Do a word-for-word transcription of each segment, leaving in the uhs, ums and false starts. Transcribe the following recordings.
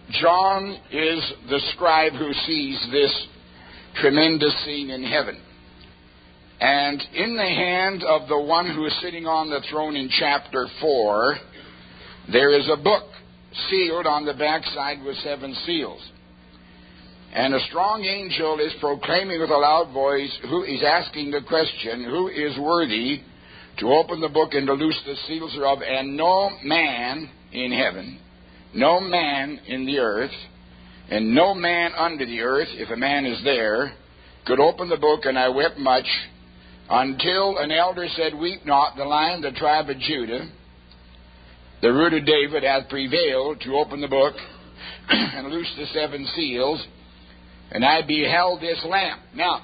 John is the scribe who sees this tremendous scene in heaven. And in the hand of the one who is sitting on the throne in chapter four, there is a book sealed on the backside with seven seals. And a strong angel is proclaiming with a loud voice, who is asking the question, who is worthy to open the book and to loose the seals thereof? And no man in heaven, no man in the earth, and no man under the earth, if a man is there, could open the book. And I wept much, until an elder said, weep not, the Lion of the tribe of Judah, the root of David, hath prevailed to open the book and loose the seven seals. And I beheld this Lamb. Now,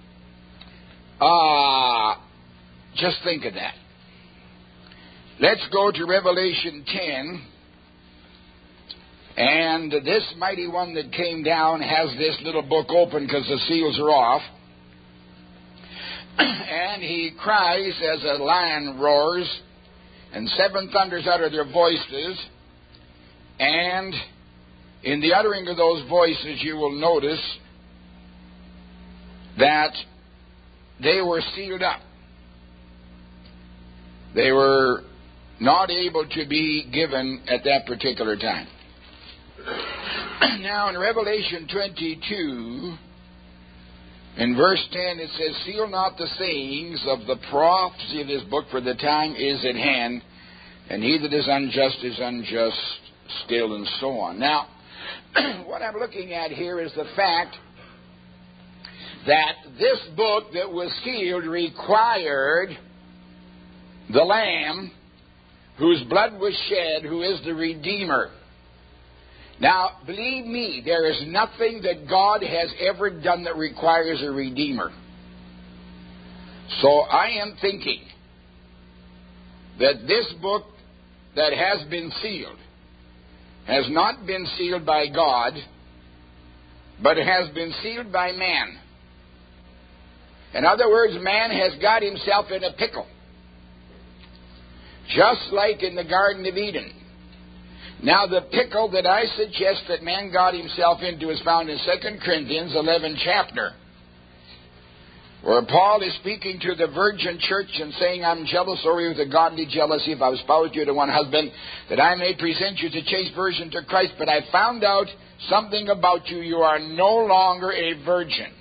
uh, just think of that. Let's go to Revelation ten. And this mighty one that came down has this little book open because the seals are off. And he cries as a lion roars, and seven thunders utter their voices. And in the uttering of those voices, you will notice that they were sealed up. They were not able to be given at that particular time. Now in Revelation twenty-two, in verse ten, it says, seal not the sayings of the prophecy of this book, for the time is at hand, and he that is unjust is unjust still, and so on. Now, what I'm looking at here is the fact that this book that was sealed required the Lamb whose blood was shed, who is the Redeemer. Now, believe me, there is nothing that God has ever done that requires a Redeemer. So I am thinking that this book that has been sealed has not been sealed by God, but it has been sealed by man. In other words, man has got himself in a pickle. Just like in the Garden of Eden. Now, the pickle that I suggest that man got himself into is found in Second Corinthians eleven chapter, where Paul is speaking to the virgin church and saying, I'm jealous over you with a godly jealousy, if I was espoused you to one husband, that I may present you to chaste virgin to Christ. But I found out something about you. You are no longer a virgin.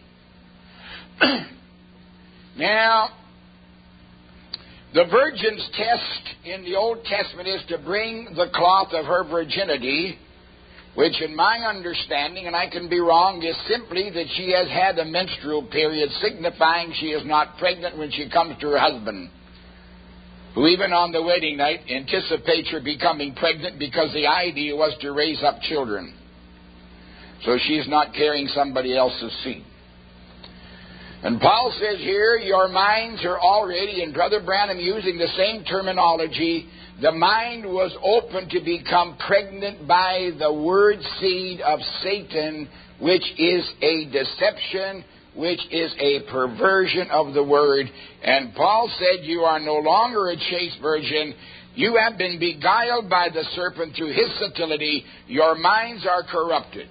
Now, the virgin's test in the Old Testament is to bring the cloth of her virginity, which in my understanding, and I can be wrong, is simply that she has had a menstrual period, signifying she is not pregnant when she comes to her husband, who even on the wedding night anticipates her becoming pregnant because the idea was to raise up children. So she's not carrying somebody else's seed. And Paul says here, your minds are already, and Brother Branham using the same terminology, the mind was open to become pregnant by the word seed of Satan, which is a deception, which is a perversion of the word. And Paul said, you are no longer a chaste virgin. You have been beguiled by the serpent through his subtlety. Your minds are corrupted.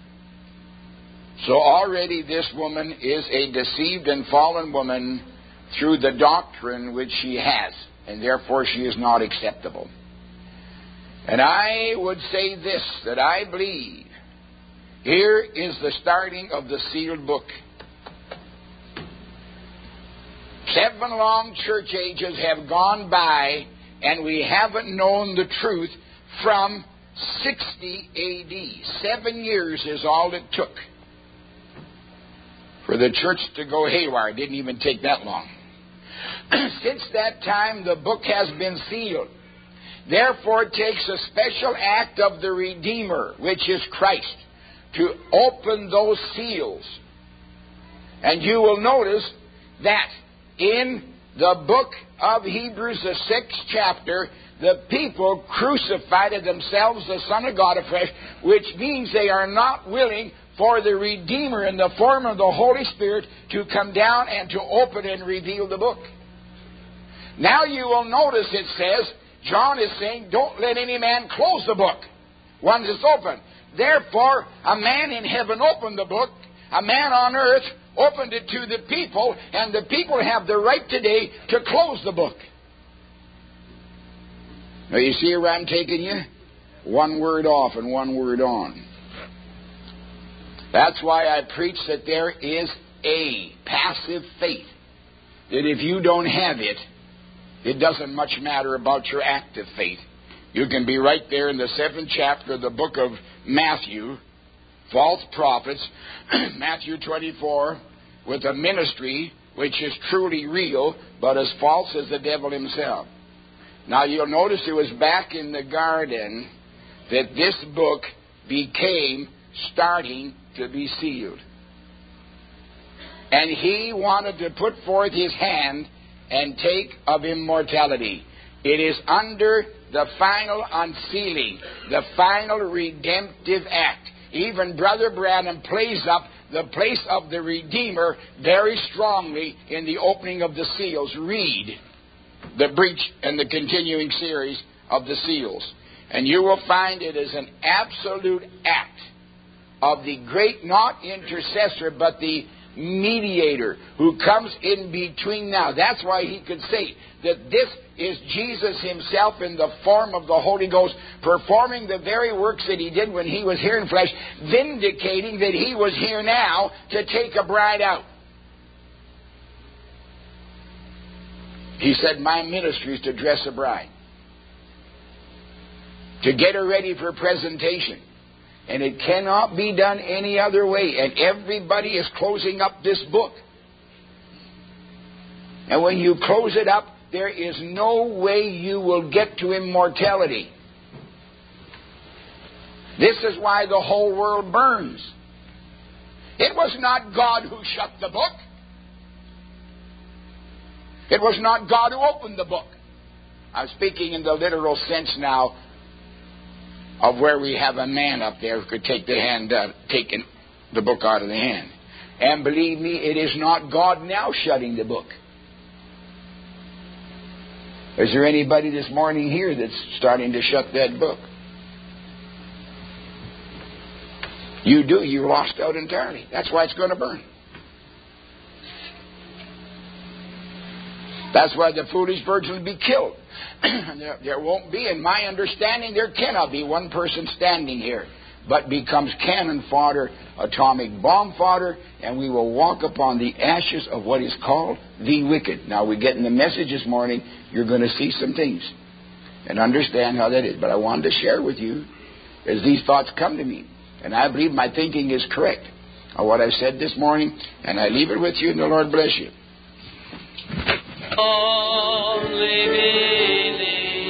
So already this woman is a deceived and fallen woman through the doctrine which she has, and therefore she is not acceptable. And I would say this, that I believe here is the starting of the sealed book. Seven long church ages have gone by, and we haven't known the truth from sixty A D. Seven years is all it took for the church to go haywire. It didn't even take that long. Since that time, the book has been sealed. Therefore, it takes a special act of the Redeemer, which is Christ, to open those seals. And you will notice that in the book of Hebrews, the sixth chapter, the people crucified themselves the Son of God afresh, which means they are not willing for the Redeemer in the form of the Holy Spirit to come down and to open and reveal the book. Now you will notice it says, John is saying, don't let any man close the book once it's open. Therefore, a man in heaven opened the book, a man on earth opened it to the people, and the people have the right today to close the book. Now you see where I'm taking you? One word off and one word on. That's why I preach that there is a passive faith. That if you don't have it, it doesn't much matter about your active faith. You can be right there in the seventh chapter of the book of Matthew, false prophets, Matthew twenty-four, with a ministry which is truly real, but as false as the devil himself. Now you'll notice it was back in the garden that this book became starting to be sealed. And he wanted to put forth his hand and take of immortality. It is under the final unsealing, the final redemptive act. Even Brother Branham plays up the place of the Redeemer very strongly in the opening of the seals. Read the breach and the continuing series of the seals, and you will find it is an absolute act of the great, not intercessor, but the mediator who comes in between now. That's why he could say that this is Jesus himself in the form of the Holy Ghost, performing the very works that he did when he was here in flesh, vindicating that he was here now to take a bride out. He said, my ministry is to dress a bride, to get her ready for presentation. And it cannot be done any other way. And everybody is closing up this book. And when you close it up, there is no way you will get to immortality. This is why the whole world burns. It was not God who shut the book. It was not God who opened the book. I'm speaking in the literal sense now of where we have a man up there who could take the hand, uh, taking the book out of the hand. And believe me, it is not God now shutting the book. Is there anybody this morning here that's starting to shut that book? You do. You're lost out entirely. That's why it's going to burn. That's why the foolish virgin will be killed. there, there won't be, in my understanding, there cannot be one person standing here, but becomes cannon fodder, atomic bomb fodder, and we will walk upon the ashes of what is called the wicked. Now, we get in the message this morning, you're going to see some things and understand how that is. But I wanted to share with you as these thoughts come to me. And I believe my thinking is correct of what I've said this morning, and I leave it with you, and the Lord bless you. Only believe.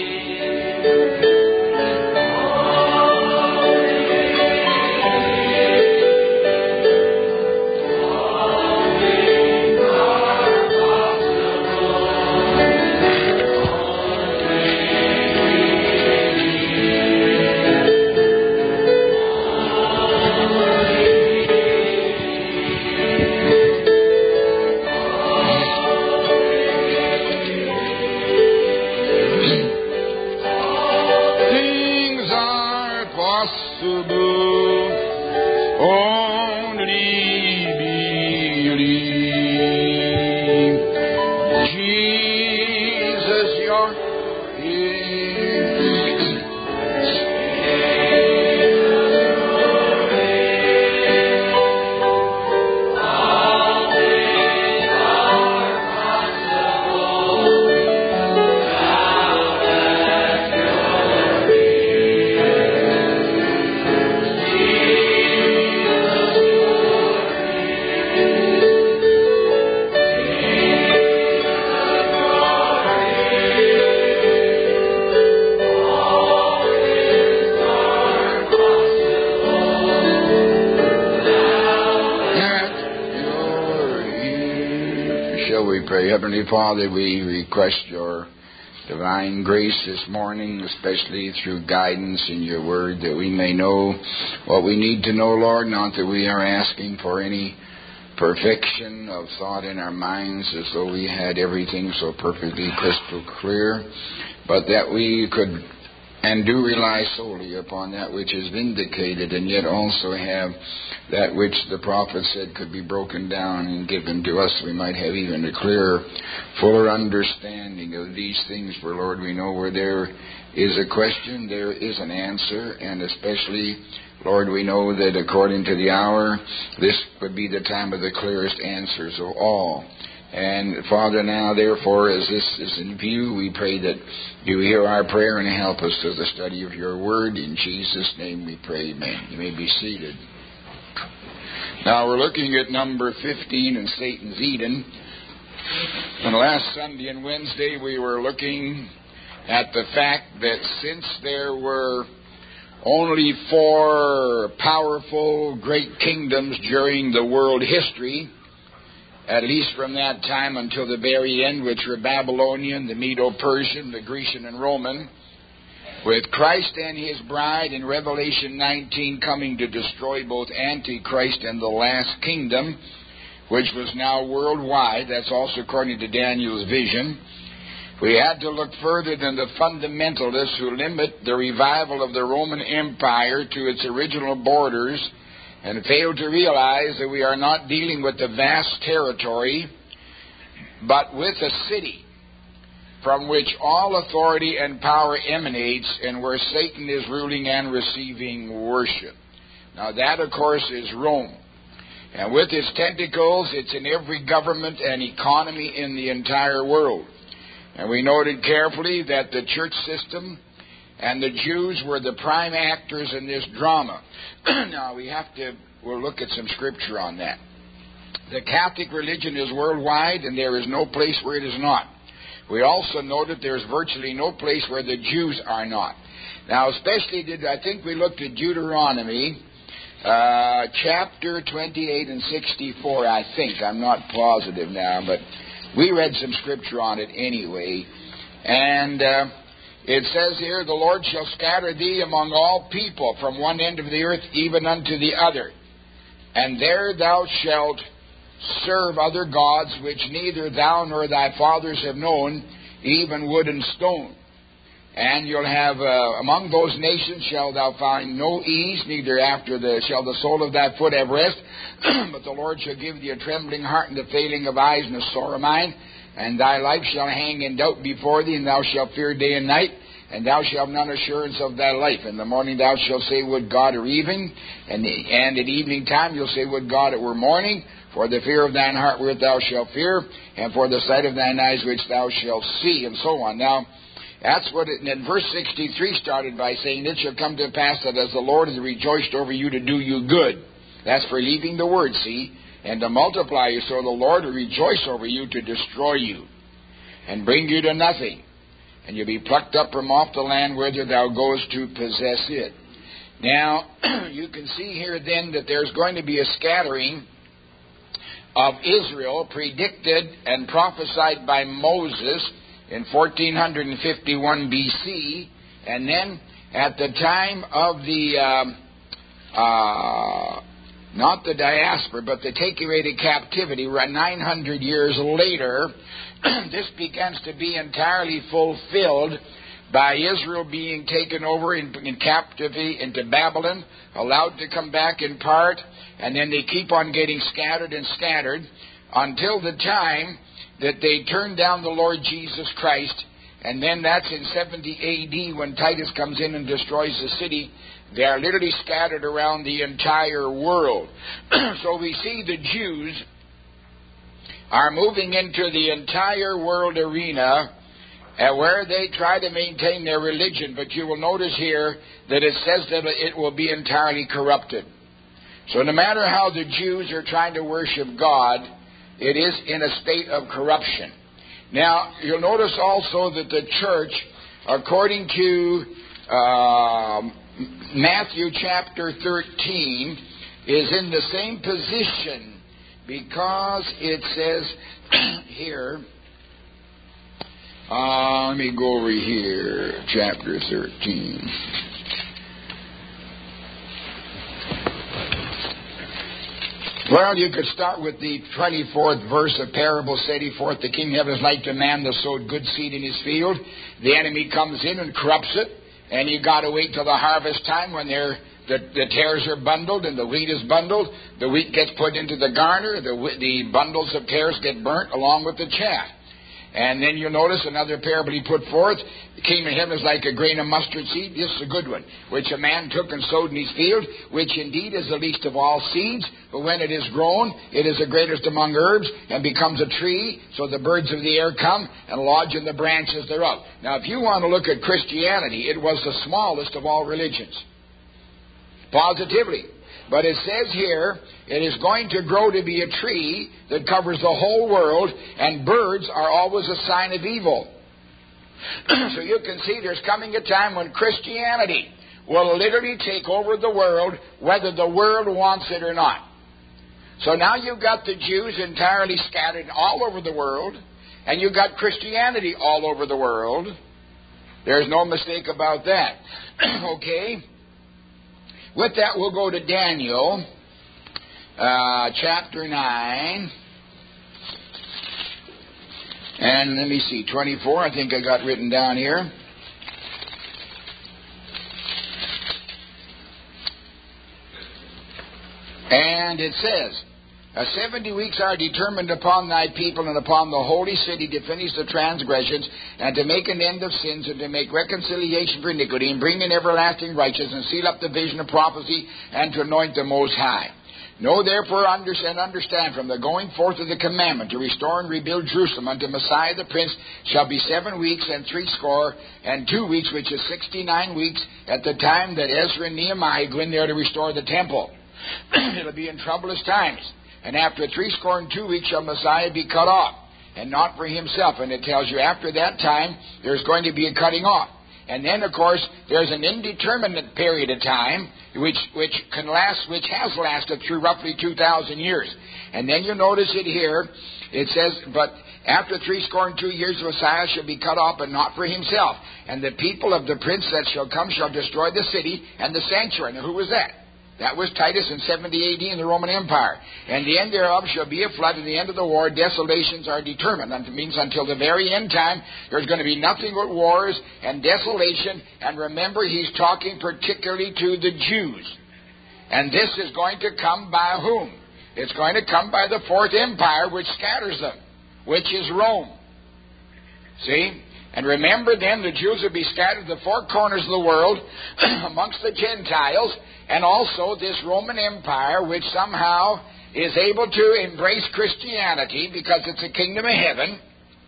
Heavenly Father, we request your divine grace this morning, especially through guidance in your word, that we may know what we need to know, Lord, not that we are asking for any perfection of thought in our minds as though we had everything so perfectly crystal clear, but that we could and do rely solely upon that which is vindicated, and yet also have that which the prophet said could be broken down and given to us, we might have even a clearer, fuller understanding of these things. For, Lord, we know where there is a question, there is an answer, and especially, Lord, we know that according to the hour, this would be the time of the clearest answers of all. And, Father, now, therefore, as this is in view, we pray that you hear our prayer and help us to the study of your word. In Jesus' name we pray, amen. You may be seated. Now, we're looking at number fifteen in Satan's Eden. And last Sunday and Wednesday, we were looking at the fact that since there were only four powerful, great kingdoms during the world history, at least from that time until the very end, which were Babylonian, the Medo-Persian, the Grecian, and Roman, with Christ and his bride in Revelation nineteen coming to destroy both Antichrist and the last kingdom, which was now worldwide. That's also according to Daniel's vision. We had to look further than the fundamentalists who limit the revival of the Roman Empire to its original borders and fail to realize that we are not dealing with the vast territory, but with a city from which all authority and power emanates and where Satan is ruling and receiving worship. Now that, of course, is Rome. And with its tentacles, it's in every government and economy in the entire world. And we noted carefully that the church system and the Jews were the prime actors in this drama. Now, we have to, we'll look at some scripture on that. The Catholic religion is worldwide, and there is no place where it is not. We also noted there's virtually no place where the Jews are not. Now, especially did, I think we looked at Deuteronomy, uh, chapter twenty-eight and sixty-four, I think. I'm not positive now, but we read some scripture on it anyway. And uh, it says here, the Lord shall scatter thee among all people from one end of the earth even unto the other. And there thou shalt serve other gods, which neither thou nor thy fathers have known, even wood and stone. And you'll have, uh, among those nations shalt thou find no ease, neither after the shall the sole of thy foot have rest. But the Lord shall give thee a trembling heart and a failing of eyes and a sore mind. And thy life shall hang in doubt before thee, and thou shalt fear day and night. And thou shalt have none assurance of thy life. In the morning thou shalt say, would God it were evening. And, and at evening time you'll say, would God it were morning. For the fear of thine heart which thou shalt fear, and for the sight of thine eyes which thou shalt see, and so on. Now, that's what it, and then verse sixty-three started by saying, it shall come to pass that as the Lord has rejoiced over you to do you good. That's for leaving the word, see, and to multiply you, so the Lord will rejoice over you to destroy you, and bring you to nothing. And you'll be plucked up from off the land whither thou goest to possess it. Now, you can see here then that there's going to be a scattering of Israel predicted and prophesied by Moses in fourteen fifty-one B C, and then at the time of the, um, uh, not the diaspora, but the taking away to captivity, nine hundred years later, this begins to be entirely fulfilled by Israel being taken over in, in captivity into Babylon, allowed to come back in part, and then they keep on getting scattered and scattered until the time that they turn down the Lord Jesus Christ. And then that's in seventy A D when Titus comes in and destroys the city. They are literally scattered around the entire world. So we see the Jews are moving into the entire world arena uh, where they try to maintain their religion. But you will notice here that it says that it will be entirely corrupted. So no matter how the Jews are trying to worship God, it is in a state of corruption. Now, you'll notice also that the church, according to uh, Matthew chapter thirteen, is in the same position, because it says here, uh, let me go over here, chapter thirteen. Well, you could start with the twenty-fourth verse of parable, setting forth the kingdom of heaven is like to a man that sowed good seed in his field. The enemy comes in and corrupts it, And you got to wait till the harvest time when they're, the, the tares are bundled and the wheat is bundled. The wheat gets put into the garner. The, the bundles of tares get burnt along with the chaff. And then you'll notice another parable he put forth. The kingdom of heaven is like a grain of mustard seed. This is a good one. Which a man took and sowed in his field, which indeed is the least of all seeds. But when it is grown, it is the greatest among herbs, and becomes a tree. So the birds of the air come and lodge in the branches thereof. Now, if you want to look at Christianity, it was the smallest of all religions. Positively. But it says here, it is going to grow to be a tree that covers the whole world, and birds are always a sign of evil. So you can see there's coming a time when Christianity will literally take over the world, whether the world wants it or not. So now you've got the Jews entirely scattered all over the world, and you've got Christianity all over the world. There's no mistake about that. Okay? With that, we'll go to Daniel, uh, chapter nine. And let me see, twenty-four, I think I got written down here. And it says, Uh, seventy weeks are determined upon thy people and upon the holy city to finish the transgressions and to make an end of sins and to make reconciliation for iniquity and bring in everlasting righteousness and seal up the vision of prophecy and to anoint the Most High. Know therefore understand, understand from the going forth of the commandment to restore and rebuild Jerusalem unto Messiah the Prince shall be seven weeks and three score and two weeks, which is sixty-nine weeks at the time that Ezra and Nehemiah go in there to restore the temple. It'll be in troublous times. And after three score and two weeks shall Messiah be cut off, and not for himself. And it tells you after that time there's going to be a cutting off. And then, of course, there's an indeterminate period of time which which can last, which has lasted through roughly two thousand years. And then you notice it here. It says, but after three score and two years Messiah shall be cut off, but not for himself. And the people of the prince that shall come shall destroy the city and the sanctuary. Now, who was that? That was Titus in seventy A D in the Roman Empire. And the end thereof shall be a flood, and the end of the war, desolations are determined. That means until the very end time, there's going to be nothing but wars and desolation. And remember, he's talking particularly to the Jews. And this is going to come by whom? It's going to come by the fourth empire, which scatters them, which is Rome. See? And remember then, the Jews will be scattered to the four corners of the world amongst the Gentiles, and also this Roman Empire, which somehow is able to embrace Christianity because it's a kingdom of heaven,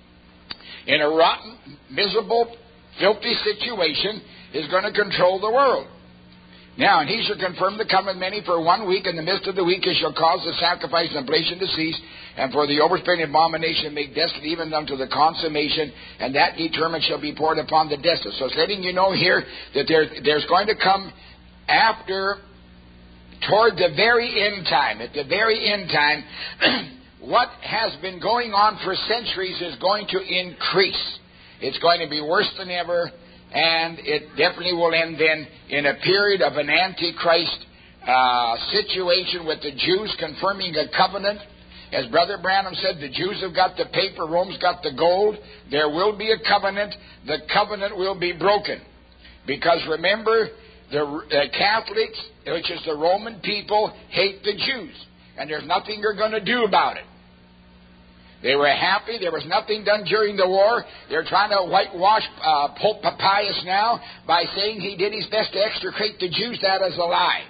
in a rotten, miserable, filthy situation, is going to control the world. Now, and he shall confirm the coming of many for one week. In the midst of the week he shall cause the sacrifice and oblation to cease, and for the overspending abomination make desolate even unto the consummation, and that determined shall be poured upon the desolate. So it's letting you know here that there, there's going to come after, toward the very end time, at the very end time, what has been going on for centuries is going to increase. It's going to be worse than ever. And it definitely will end then in a period of an Antichrist uh, situation with the Jews confirming a covenant. As Brother Branham said, the Jews have got the paper, Rome's got the gold. There will be a covenant. The covenant will be broken. Because remember, the uh, Catholics, which is the Roman people, hate the Jews. And there's nothing they're going to do about it. They were happy. There was nothing done during the war. They're trying to whitewash uh, Pope Papias now by saying he did his best to extricate the Jews. That is a lie.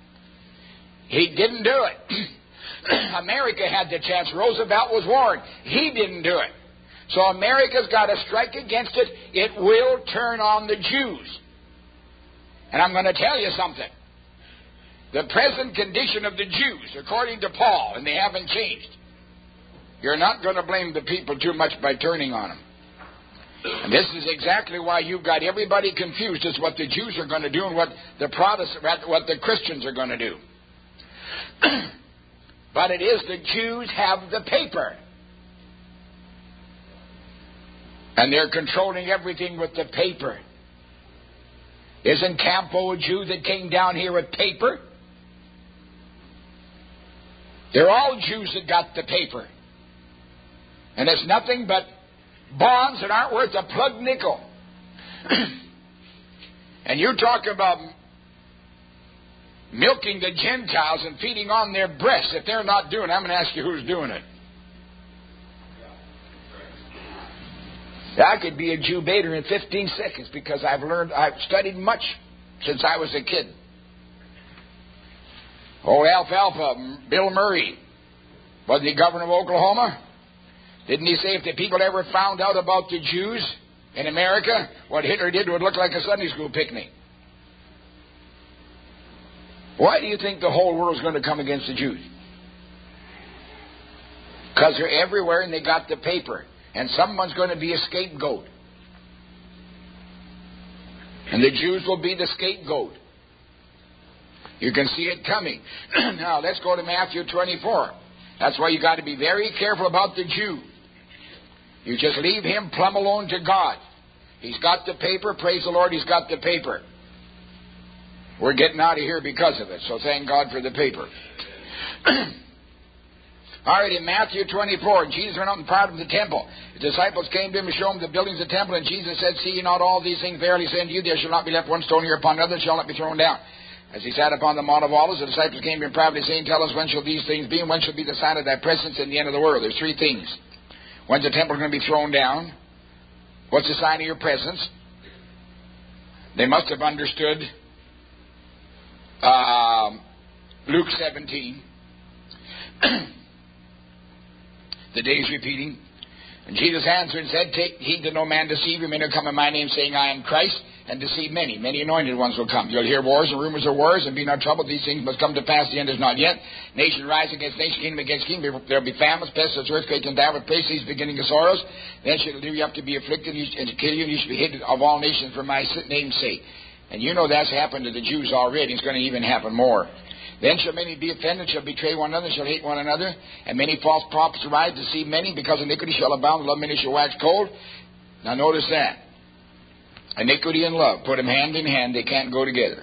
He didn't do it. America had the chance. Roosevelt was warned. He didn't do it. So America's got to strike against it. It will turn on the Jews. And I'm going to tell you something. The present condition of the Jews, according to Paul, and they haven't changed, you're not going to blame the people too much by turning on them. And this is exactly why you've got everybody confused as what the Jews are going to do and what the Protestants, what the Christians are going to do. But it is the Jews have the paper. And they're controlling everything with the paper. Isn't Campo a Jew that came down here with paper? They're all Jews that got the paper. And it's nothing but bonds that aren't worth a plug nickel. And you talk about milking the Gentiles and feeding on their breasts. If they're not doing it, I'm going to ask you who's doing it. I could be a Jew baiter in fifteen seconds because I've learned, I've studied much since I was a kid. Old Alfalfa, Bill Murray, was he governor of Oklahoma? Didn't he say if the people ever found out about the Jews in America, what Hitler did would look like a Sunday school picnic? Why do you think the whole world's going to come against the Jews? Because they're everywhere and they got the paper. And someone's going to be a scapegoat. And the Jews will be the scapegoat. You can see it coming. Now, let's go to Matthew twenty-four. That's why you got to be very careful about the Jew. You just leave him plumb alone to God. He's got the paper. Praise the Lord, he's got the paper. We're getting out of here because of it. So thank God for the paper. All right, in Matthew twenty-four, Jesus went out and parted from the temple. The disciples came to him and showed him the buildings of the temple, and Jesus said, "See ye not all these things? Verily I say unto you, there shall not be left one stone here upon another, that shall not be thrown down." As he sat upon the Mount of Olives, the disciples came to him privately, saying, "Tell us, when shall these things be, and when shall be the sign of thy presence in the end of the world?" There's three things. When's the temple going to be thrown down? What's the sign of your presence? They must have understood uh, Luke seventeen. The day is repeating. And Jesus answered and said, "Take heed that no man deceive you. Many will come in my name, saying, I am Christ, and deceive many. Many anointed ones will come. You'll hear wars and rumors of wars, and be not troubled. These things must come to pass. The end is not yet. Nation rise against nation, kingdom against kingdom. There will be famines, pestilence, earthquakes, and dire places, beginning of sorrows. Then shall deliver you up to be afflicted, and to kill you, and you shall be hid of all nations for my name's sake." And you know that's happened to the Jews already. It's going to even happen more. "Then shall many be offended, shall betray one another, shall hate one another, and many false prophets arise to deceive many, because iniquity shall abound, love many shall wax cold." Now notice that. Iniquity and love, put them hand in hand, they can't go together.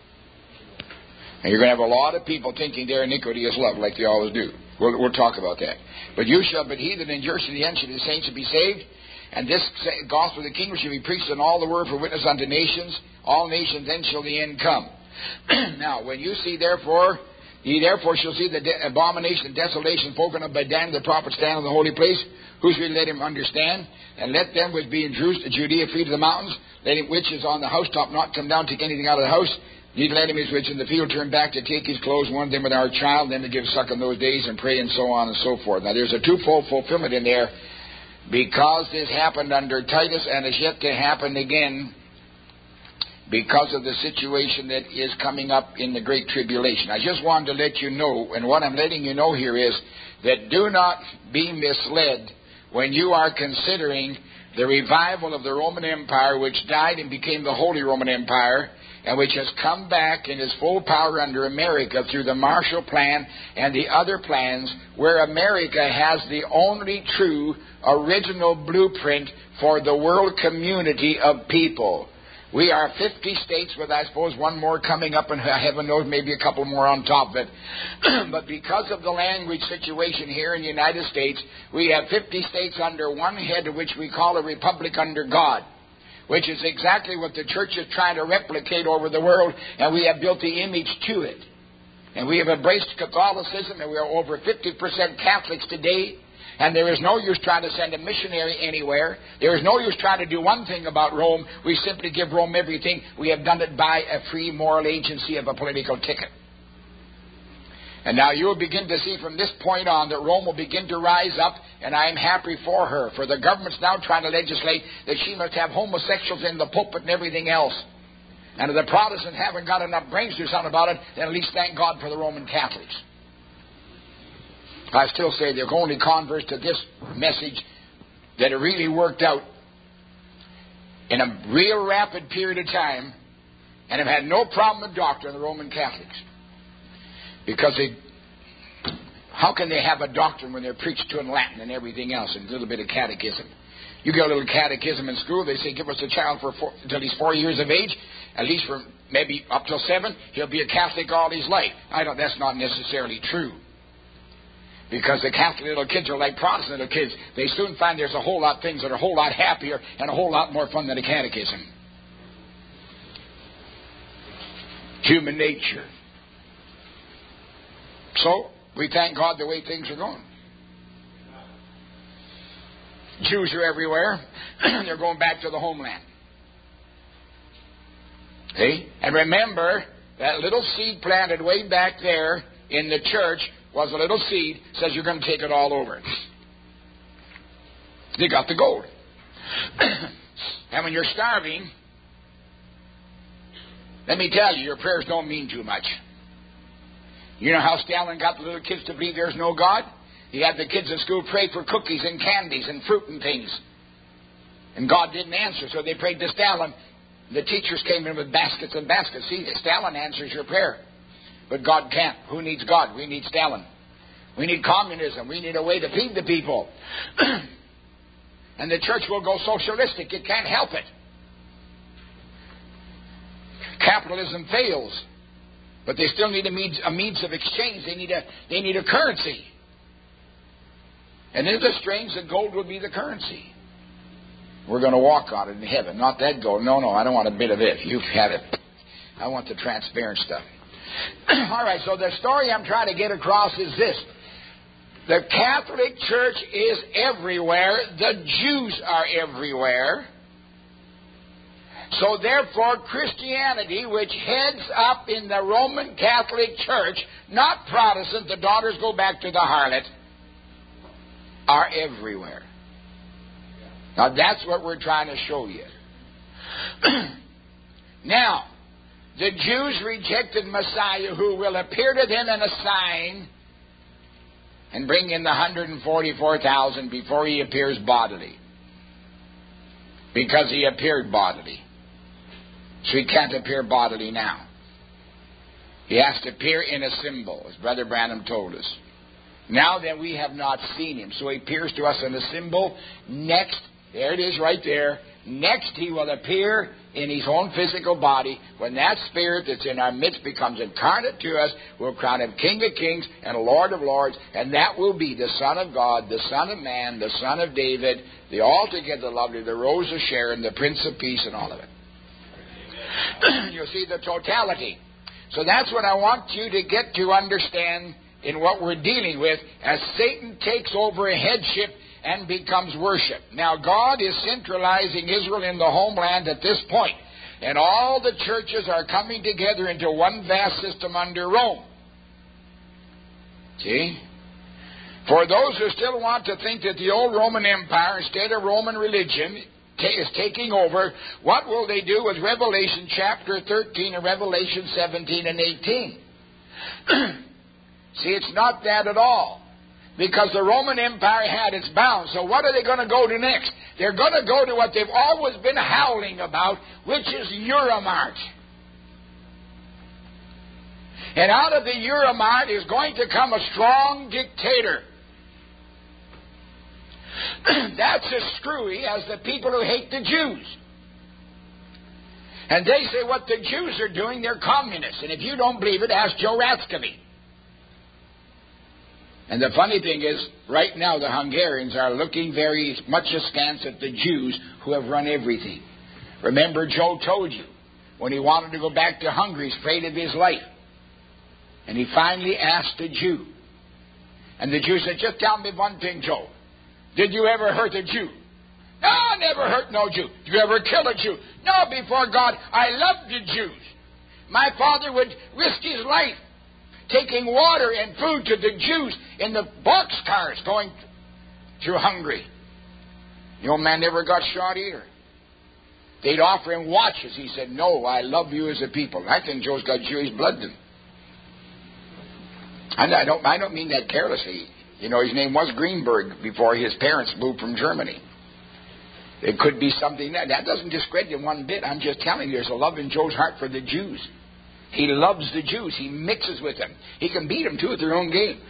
And you're going to have a lot of people thinking their iniquity is love, like they always do. We'll, we'll talk about that. "But you shall, but he that endures to the end, shall the saints shall be saved. And this gospel of the kingdom shall be preached in all the world for witness unto nations. All nations, then shall the end come." Now, when you see, therefore, ye therefore shall see the de- abomination and desolation spoken of by Daniel the prophet stand in the holy place. Who shall let him understand? And let them which be in Judea flee to the mountains. Let him which is on the housetop not come down, take anything out of the house. Neither let him which in the field turn back to take his clothes, one of them with our child, then to give suck in those days, and pray, and so on and so forth. Now, there's a twofold fulfillment in there. Because this happened under Titus and is yet to happen again, because of the situation that is coming up in the Great Tribulation. I just wanted to let you know, and what I'm letting you know here is that do not be misled when you are considering the revival of the Roman Empire, which died and became the Holy Roman Empire, and which has come back in its full power under America through the Marshall Plan and the other plans, where America has the only true original blueprint for the world community of people. We are fifty states with, I suppose, one more coming up, and heaven knows, maybe a couple more on top of it. But because of the language situation here in the United States, we have fifty states under one head, which we call a republic under God, which is exactly what the church is trying to replicate over the world, and we have built the image to it. And we have embraced Catholicism, and we are over fifty percent Catholics today. And there is no use trying to send a missionary anywhere. There is no use trying to do one thing about Rome. We simply give Rome everything. We have done it by a free moral agency of a political ticket. And now you will begin to see from this point on that Rome will begin to rise up, and I am happy for her. For the government's now trying to legislate that she must have homosexuals in the pulpit and everything else. And if the Protestants haven't got enough brains to do something about it, then at least thank God for the Roman Catholics. I still say they're only converts to this message that it really worked out in a real rapid period of time, and have had no problem with doctrine, the Roman Catholics. Because they, how can they have a doctrine when they're preached to in Latin and everything else, and a little bit of catechism? You get a little catechism in school, they say, give us a child for four, until he's four years of age, at least for maybe up till seven, he'll be a Catholic all his life. I don't, that's not necessarily true. Because the Catholic little kids are like Protestant little kids. They soon find there's a whole lot of things that are a whole lot happier and a whole lot more fun than a catechism. human nature. So, we thank God the way things are going. Jews are everywhere. They're going back to the homeland. See? And remember, that little seed planted way back there in the church was a little seed. Says you're going to take it all over. They got the gold. And when you're starving, let me tell you, your prayers don't mean too much. You know how Stalin got the little kids to believe there's no God? He had the kids in school pray for cookies and candies and fruit and things. And God didn't answer, so they prayed to Stalin. The teachers came in with baskets and baskets. See, Stalin answers your prayer. But God can't. Who needs God? We need Stalin. We need communism. We need a way to feed the people. And the church will go socialistic. It can't help it. Capitalism fails. But they still need a means, a means of exchange. They need a, they need a currency. And isn't it strange that gold would be the currency? We're going to walk on it in heaven. Not that gold. No, no, I don't want a bit of it. You've had it. I want the transparent stuff. All right, so the story I'm trying to get across is this. The Catholic Church is everywhere. The Jews are everywhere. So therefore, Christianity, which heads up in the Roman Catholic Church, not Protestant, the daughters go back to the harlot, are everywhere. Now that's what we're trying to show you. Now, the Jews rejected Messiah, who will appear to them in a sign and bring in the one hundred forty-four thousand before he appears bodily. Because he appeared bodily. So he can't appear bodily now. He has to appear in a symbol, as Brother Branham told us. Now then, we have not seen him. So he appears to us in a symbol. Next, there it is right there. Next, he will appear in his own physical body. When that Spirit that's in our midst becomes incarnate to us, we'll crown him King of Kings and Lord of Lords. And that will be the Son of God, the Son of Man, the Son of David, the altogether lovely, the Rose of Sharon, the Prince of Peace, and all of it. You'll see the totality. So that's what I want you to get to understand in what we're dealing with as Satan takes over a headship and becomes worship. Now, God is centralizing Israel in the homeland at this point, and all the churches are coming together into one vast system under Rome. See? For those who still want to think that the old Roman Empire, instead of Roman religion, is taking over, what will they do with Revelation chapter thirteen and Revelation seventeen and eighteen? See, it's not that at all. Because the Roman Empire had its bounds. So what are they going to go to next? They're going to go to what they've always been howling about, which is Euromart. And out of the Euromart is going to come a strong dictator. That's as screwy as the people who hate the Jews. And they say what the Jews are doing, they're communists. And if you don't believe it, ask Joe Ratsky. And the funny thing is, right now the Hungarians are looking very much askance at the Jews who have run everything. Remember, Joe told you, when he wanted to go back to Hungary, he's afraid of his life. And he finally asked a Jew. And the Jew said, just tell me one thing, Joe. Did you ever hurt a Jew? No, I never hurt no Jew. Did you ever kill a Jew? No, before God, I loved the Jews. My father would risk his life taking water and food to the Jews in the boxcars going through Hungary. The old man never got shot either. They'd offer him watches. He said, no, I love you as a people. I think Joe's got Jewish blood in him. And I don't, I don't mean that carelessly. You know, his name was Greenberg before his parents moved from Germany. It could be something that, that doesn't discredit him one bit. I'm just telling you, there's a love in Joe's heart for the Jews. He loves the Jews. He mixes with them. He can beat them, too, at their own game.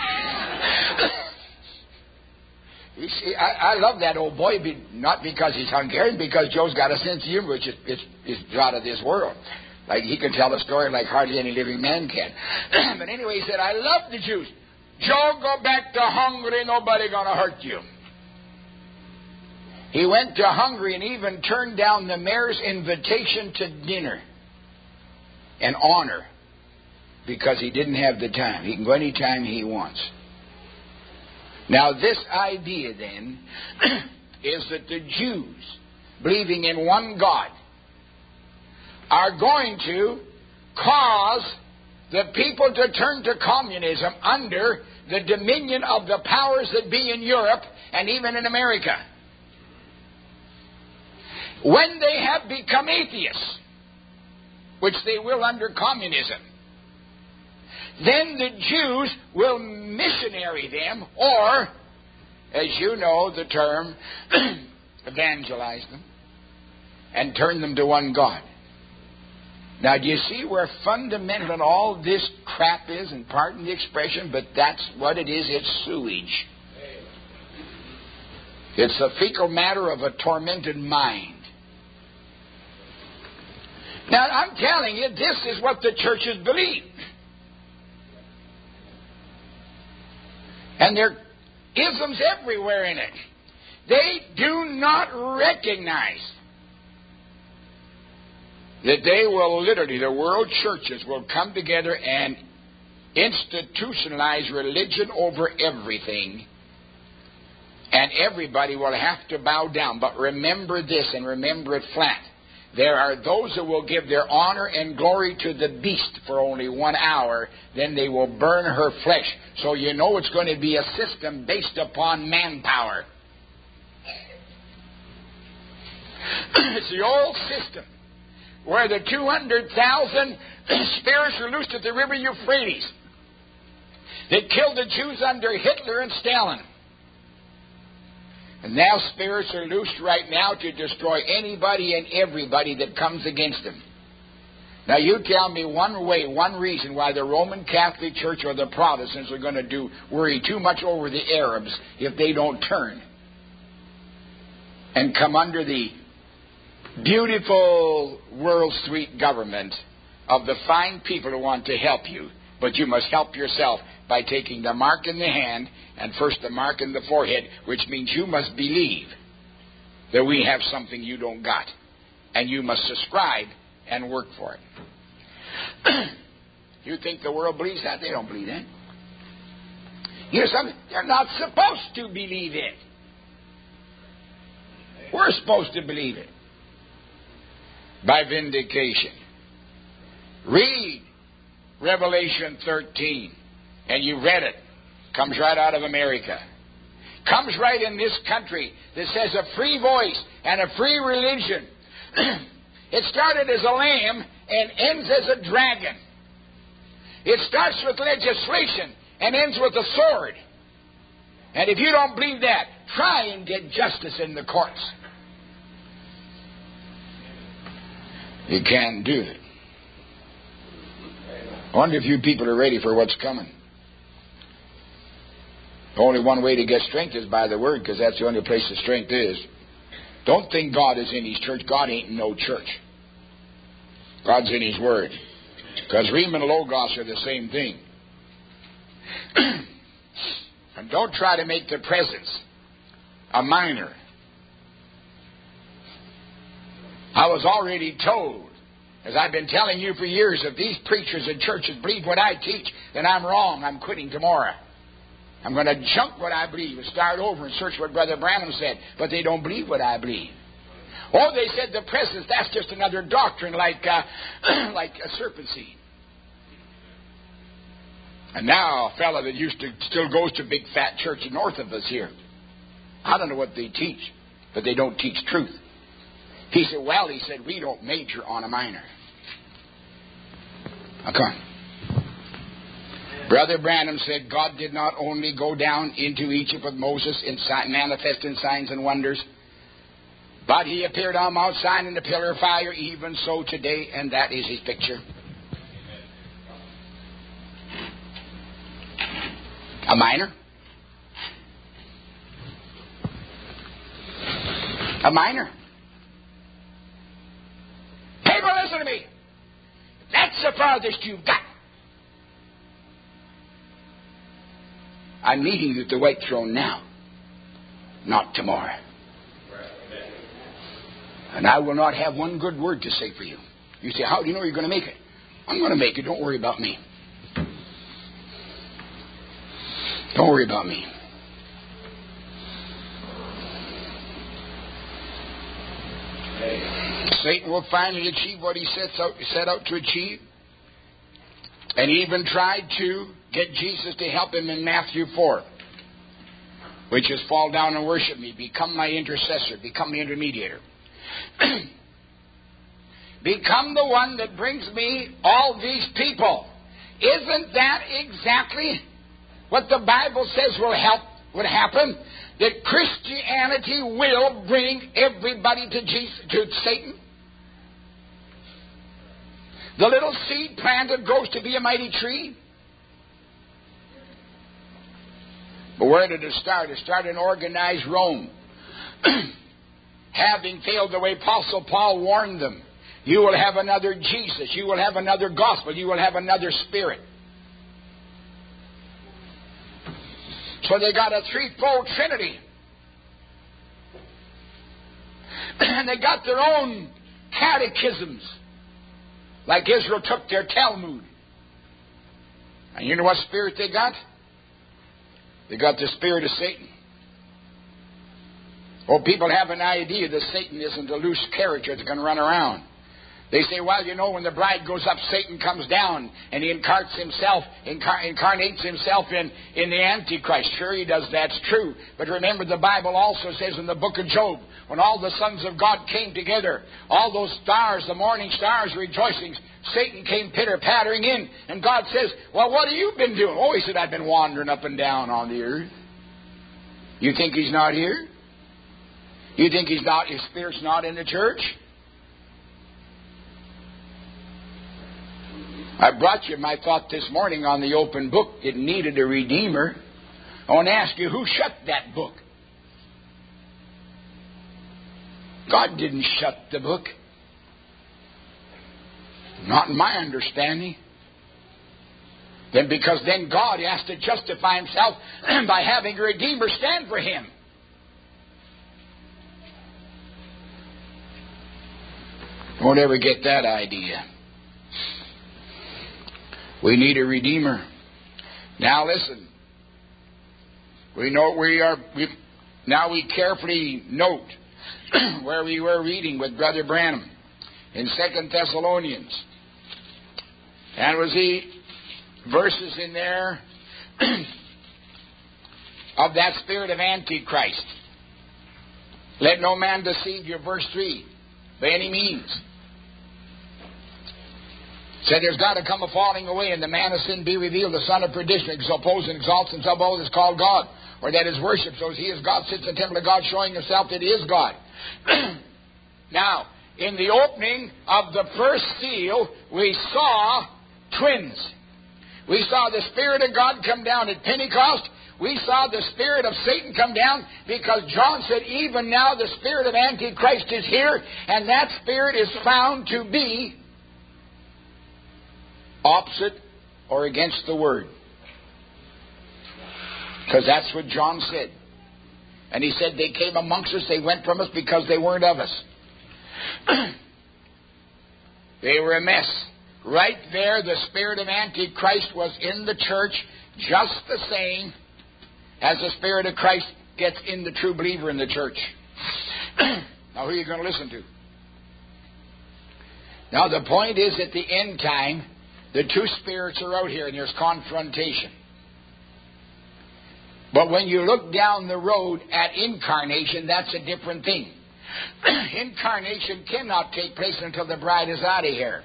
You see, I, I love that old boy, not because he's Hungarian, because Joe's got a sense of humor, which is, is, is out of this world. Like, he can tell a story like hardly any living man can. But anyway, he said, I love the Jews. Joe, go back to Hungary. Nobody going to hurt you. He went to Hungary and even turned down the mayor's invitation to dinner. and honor because he didn't have the time. He can go any time he wants. Now this idea then is that the Jews, believing in one God, are going to cause the people to turn to communism under the dominion of the powers that be in Europe and even in America. When they have become atheists, which they will under communism, then the Jews will missionary them, or, as you know the term, evangelize them, and turn them to one God. Now, do you see where fundamental in all this crap is, and pardon the expression, but that's what it is. It's sewage. It's the fecal matter of a tormented mind. Now, I'm telling you, this is what the churches believe. And there are isms everywhere in it. They do not recognize that they will literally, the world churches will come together and institutionalize religion over everything. And everybody will have to bow down. But remember this, and remember it flat. There are those that will give their honor and glory to the beast for only one hour. Then they will burn her flesh. So you know it's going to be a system based upon manpower. It's the old system where the two hundred thousand spirits were loosed at the river Euphrates. They killed the Jews under Hitler and Stalin. And now spirits are loosed right now to destroy anybody and everybody that comes against them. Now you tell me one way, one reason why the Roman Catholic Church or the Protestants are going to do worry too much over the Arabs if they don't turn and come under the beautiful world sweet government of the fine people who want to help you. But you must help yourself by taking the mark in the hand and first the mark in the forehead, which means you must believe that we have something you don't got. And you must subscribe and work for it. You think the world believes that? They don't believe that. You know something? They're not supposed to believe it. We're supposed to believe it. By vindication. Read Revelation thirteen. And you read it. Comes right out of America. Comes right in this country that says a free voice and a free religion. It started as a lamb and ends as a dragon. It starts with legislation and ends with a sword. And if you don't believe that, try and get justice in the courts. You can't do it. I wonder if you people are ready for what's coming. Only one way to get strength is by the Word, because that's the only place the strength is. Don't think God is in His church. God ain't in no church. God's in His Word. Because Rhema and Logos are the same thing. And don't try to make the presence a minor. I was already told, as I've been telling you for years, if these preachers and churches believe what I teach, then I'm wrong. I'm quitting tomorrow. I'm going to junk what I believe and start over and search what Brother Branham said. But they don't believe what I believe. Oh, they said the presence, that's just another doctrine like uh, like a serpent seed. And now a fellow that used to still goes to big fat church north of us here. I don't know what they teach, but they don't teach truth. He said, well, he said, we don't major on a minor. Now, come on. Brother Branham said God did not only go down into Egypt with Moses in manifesting signs and wonders, but He appeared on Mount Sinai in the pillar of fire, even so today, and that is His picture. A minor? A minor? People, listen to me. That's the farthest you've got. I'm meeting you at the white throne now, not tomorrow. And I will not have one good word to say for you. You say, how do you know you're going to make it? I'm going to make it. Don't worry about me. Don't worry about me. Satan will finally achieve what he sets out, set out to achieve. And he even tried to get Jesus to help him in Matthew four, which is fall down and worship me. Become my intercessor. Become the intermediator. Become the one that brings me all these people. Isn't that exactly what the Bible says will help, would happen? That Christianity will bring everybody to Jesus, to Satan. The little seed planted grows to be a mighty tree. But where did it start? It started in organized Rome. Having failed the way Apostle Paul warned them, you will have another Jesus. You will have another gospel. You will have another spirit. So they got a threefold trinity. And they got their own catechisms. Like Israel took their Talmud. And you know what spirit they got? They got the spirit of Satan. Oh, people have an idea that Satan isn't a loose character that's going to run around. They say, well, you know, when the bride goes up, Satan comes down and he incarnates himself, incar- incarnates himself in, in the Antichrist. Sure, he does. That's true. But remember, the Bible also says in the book of Job, when all the sons of God came together, all those stars, the morning stars rejoicing, Satan came pitter-pattering in. And God says, well, what have you been doing? Oh, he said, I've been wandering up and down on the earth. You think he's not here? You think he's not, his spirit's not in the church? I brought you my thought this morning on the open book. It needed a redeemer. I want to ask you, who shut that book? God didn't shut the book. Not in my understanding. Then because then God has to justify himself by having a redeemer stand for him. Won't ever get that idea. We need a redeemer. Now listen. We know we are. We, now we carefully note where we were reading with Brother Branham in Second Thessalonians, and was the verses in there of that spirit of Antichrist. Let no man deceive you, verse three, by any means. Said there's got to come a falling away, and the man of sin be revealed, the son of perdition, supposes and exalts himself above is called God, or that is worshipped. So as he is God, sits in the temple of God, showing himself that he is God. Now, in the opening of the first seal, we saw twins. We saw the Spirit of God come down at Pentecost. We saw the spirit of Satan come down, because John said, even now the spirit of Antichrist is here, and that spirit is found to be opposite or against the Word. Because that's what John said. And he said, they came amongst us, they went from us because they weren't of us. They were a mess. Right there, the spirit of Antichrist was in the church, just the same as the spirit of Christ gets in the true believer in the church. Now, who are you going to listen to? Now, the point is, at the end time, the two spirits are out here and there's confrontation. But when you look down the road at incarnation, that's a different thing. Incarnation cannot take place until the bride is out of here.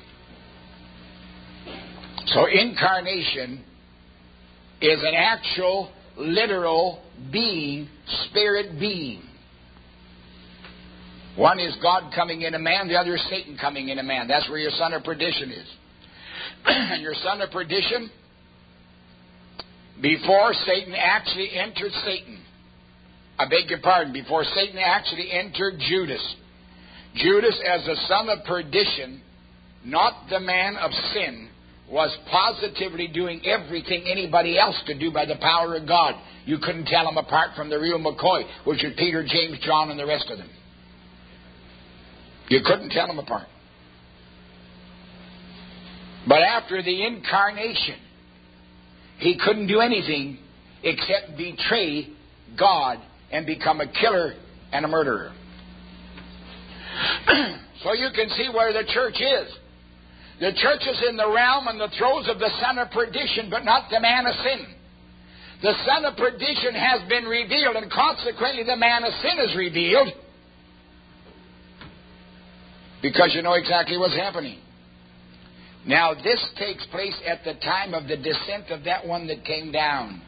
So incarnation is an actual, literal being, spirit being. One is God coming in a man, the other is Satan coming in a man. That's where your son of perdition is. And your son of perdition, before Satan actually entered Satan, I beg your pardon, before Satan actually entered Judas, Judas as the son of perdition, not the man of sin, was positively doing everything anybody else could do by the power of God. You couldn't tell him apart from the real McCoy, which was Peter, James, John, and the rest of them. You couldn't tell them apart. But after the incarnation, he couldn't do anything except betray God and become a killer and a murderer. So you can see where the church is. The church is in the realm and the throes of the son of perdition, but not the man of sin. The son of perdition has been revealed, and consequently the man of sin is revealed, because you know exactly what's happening. Now this takes place at the time of the descent of that one that came down.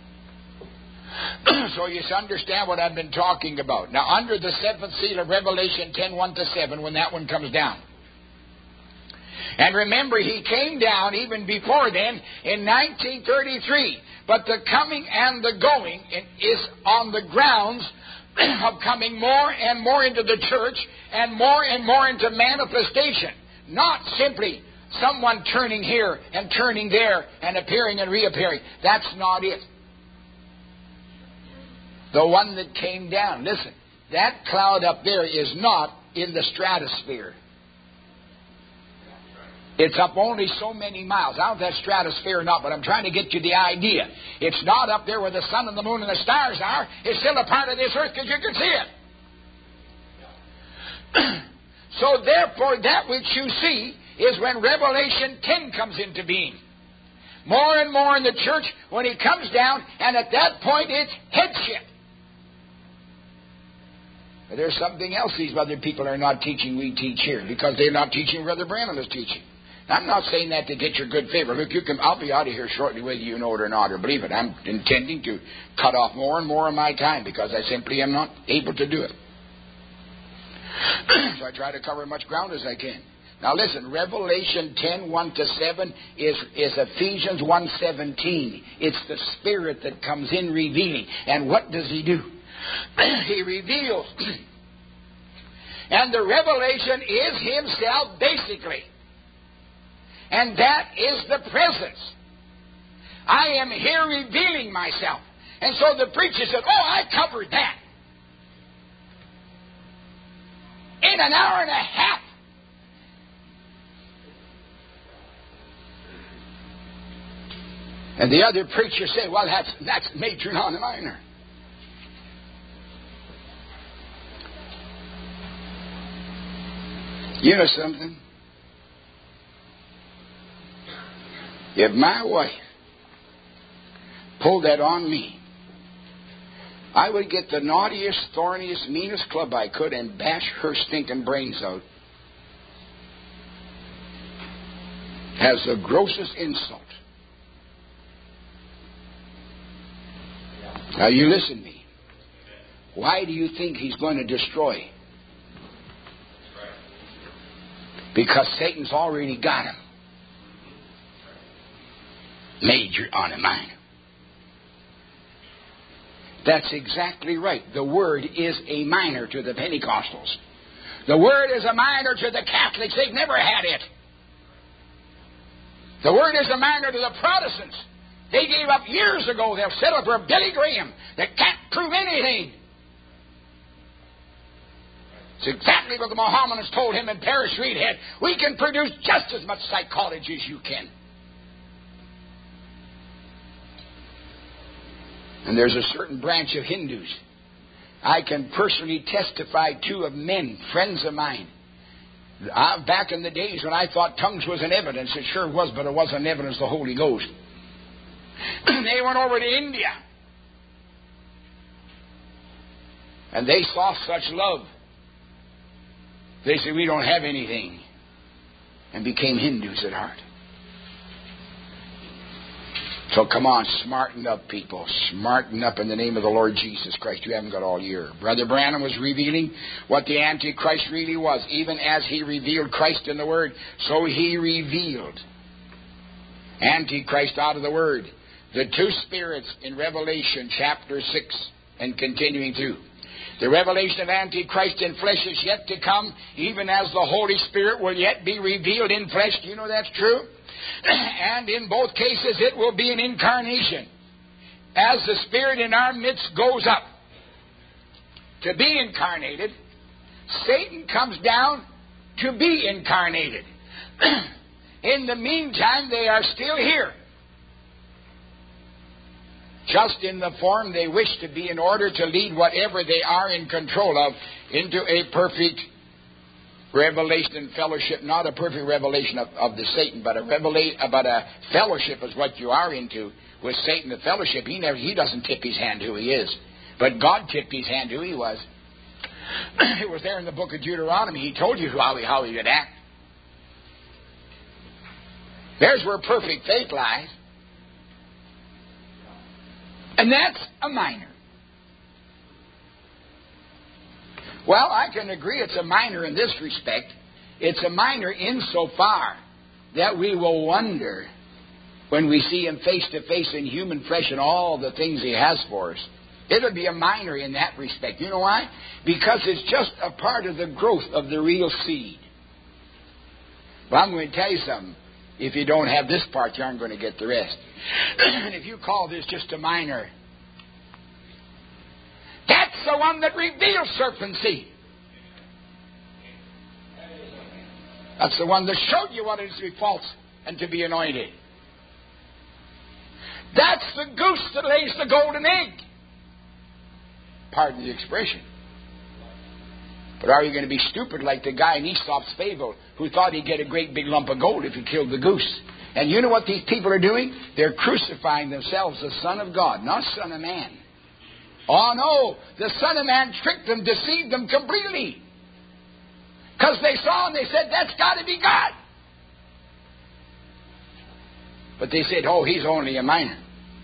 So you understand what I've been talking about. Now under the seventh seal of Revelation ten, one to seven, when that one comes down. And remember, he came down even before then in nineteen thirty-three. But the coming and the going is on the grounds of coming more and more into the church and more and more into manifestation. Not simply someone turning here and turning there and appearing and reappearing. That's not it. The one that came down. Listen, that cloud up there is not in the stratosphere. It's up only so many miles. I don't know if that's stratosphere or not, but I'm trying to get you the idea. It's not up there where the sun and the moon and the stars are. It's still a part of this earth because you can see it. So therefore, that which you see is when Revelation ten comes into being. More and more in the church when he comes down, and at that point it's headship. But there's something else these other people are not teaching we teach here, because they're not teaching Brother Branham is teaching. I'm not saying that to get your good favor. Look, you can, I'll be out of here shortly whether you know it or not or believe it. I'm intending to cut off more and more of my time because I simply am not able to do it. So I try to cover as much ground as I can. Now listen, Revelation ten, one to seven is, is Ephesians one seventeen. It's the Spirit that comes in revealing. And what does he do? He reveals. And the revelation is himself basically. And that is the presence. I am here revealing myself. And so the preacher said, oh, I covered that. In an hour and a half. And the other preacher said, well, that's, that's major, not minor. You know something? If my wife pulled that on me, I would get the naughtiest, thorniest, meanest club I could and bash her stinking brains out as the grossest insult. Now you listen to me. Why do you think he's going to destroy? Because Satan's already got him. Major on a minor. That's exactly right. The word is a minor to the Pentecostals. The word is a minor to the Catholics. They've never had it. The word is a minor to the Protestants. They gave up years ago. They'll settle for Billy Graham. They can't prove anything. It's exactly what the Mohammedans told him in Paris Reedhead. We can produce just as much psychology as you can. And there's a certain branch of Hindus I can personally testify to of men, friends of mine. I, back in the days when I thought tongues was an evidence, it sure was, but it wasn't evidence of the Holy Ghost. They went over to India. And they saw such love. They said, we don't have anything. And became Hindus at heart. So come on, smarten up, people. Smarten up in the name of the Lord Jesus Christ. You haven't got all year. Brother Branham was revealing what the Antichrist really was. Even as he revealed Christ in the Word, so he revealed Antichrist out of the Word. The two spirits in Revelation chapter six and continuing through. The revelation of Antichrist in flesh is yet to come, even as the Holy Spirit will yet be revealed in flesh. Do you know that's true? And in both cases it will be an incarnation. As the Spirit in our midst goes up to be incarnated, Satan comes down to be incarnated. In the meantime, they are still here. Just in the form they wish to be in order to lead whatever they are in control of into a perfect revelation and fellowship. Not a perfect revelation of, of the Satan, but a revela- but a fellowship is what you are into with Satan. The fellowship, he never, he doesn't tip his hand who he is. But God tipped his hand who he was. It was there in the book of Deuteronomy. He told you how he, how he would act. There's where perfect faith lies. And that's a minor. Well, I can agree it's a minor in this respect. It's a minor insofar that we will wonder when we see him face to face in human flesh and all the things he has for us. It'll be a minor in that respect. You know why? Because it's just a part of the growth of the real seed. But I'm going to tell you something. If you don't have this part, you aren't going to get the rest. And if you call this just a minor, that's the one that reveals serpent seed. That's the one that showed you what it is to be false and to be anointed. That's the goose that lays the golden egg. Pardon the expression. But are you going to be stupid like the guy in Aesop's fable who thought he'd get a great big lump of gold if he killed the goose? And you know what these people are doing? They're crucifying themselves the Son of God, not Son of Man. Oh no, the Son of Man tricked them, deceived them completely. Because they saw and they said, that's got to be God. But they said, oh, he's only a minor.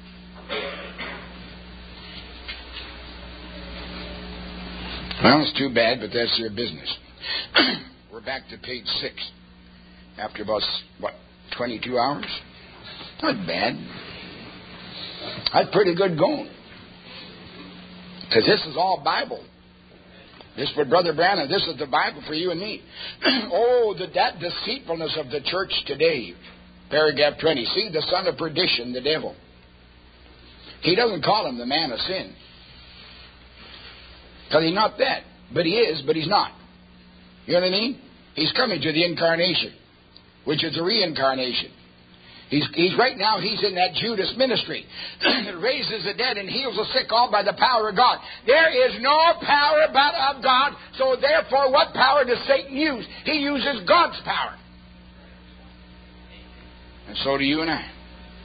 Well, it's too bad, but that's their business. We're back to page six. After about, what, twenty-two hours? Not bad. That's pretty good going. Because this is all Bible. This for Brother Branham. This is the Bible for you and me. Oh, the, that deceitfulness of the church today. Paragraph twenty. See, the son of perdition, the devil. He doesn't call him the man of sin. Because he's not that. But he is, but he's not. You know what I mean? He's coming to the incarnation, which is a reincarnation. He's, he's right now, he's in that Judas ministry that raises the dead and heals the sick all by the power of God. There is no power but of God, so therefore what power does Satan use? He uses God's power. And so do you and I.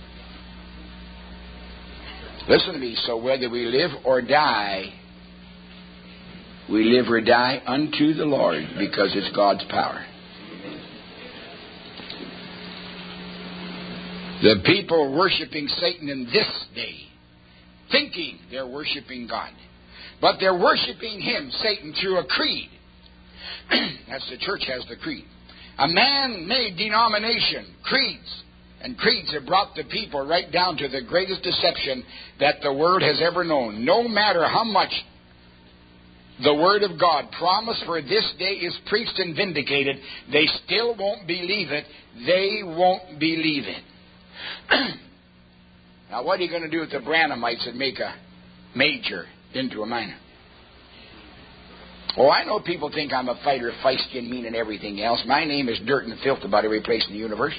Listen to me, so whether we live or die, we live or die unto the Lord because it's God's power. The people worshiping Satan in this day, thinking they're worshiping God. But they're worshiping him, Satan, through a creed. That's the church has the creed. A man-made denomination, creeds. And creeds have brought the people right down to the greatest deception that the world has ever known. No matter how much the Word of God promised for this day is preached and vindicated, they still won't believe it. They won't believe it. Now, what are you going to do with the Branhamites that make a major into a minor? Oh, I know people think I'm a fighter, feisty and mean and everything else. My name is dirt and filth about every place in the universe.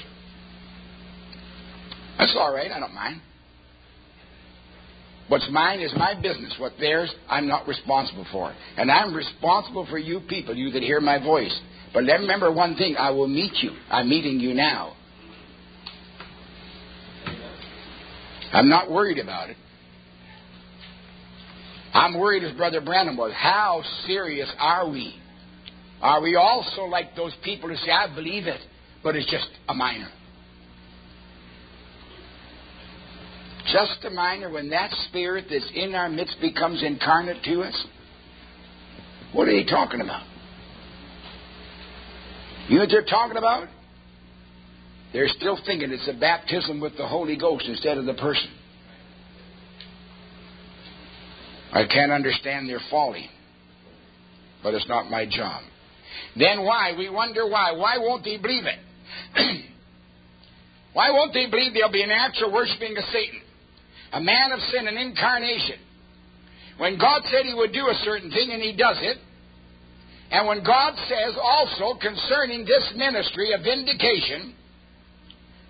That's all right. I don't mind. What's mine is my business. What theirs, I'm not responsible for. And I'm responsible for you people, you that hear my voice. But remember one thing. I will meet you. I'm meeting you now. I'm not worried about it. I'm worried, as Brother Branham was. How serious are we? Are we also like those people who say, I believe it, but it's just a minor? Just a minor, when that spirit that's in our midst becomes incarnate to us? What are they talking about? You know what they're talking about? They're still thinking it's a baptism with the Holy Ghost instead of the person. I can't understand their folly, but it's not my job. Then why? We wonder why. Why won't they believe it? Why won't they believe there'll be an actual worshiping of Satan? A man of sin, an incarnation. When God said he would do a certain thing, and he does it. And when God says also concerning this ministry of vindication,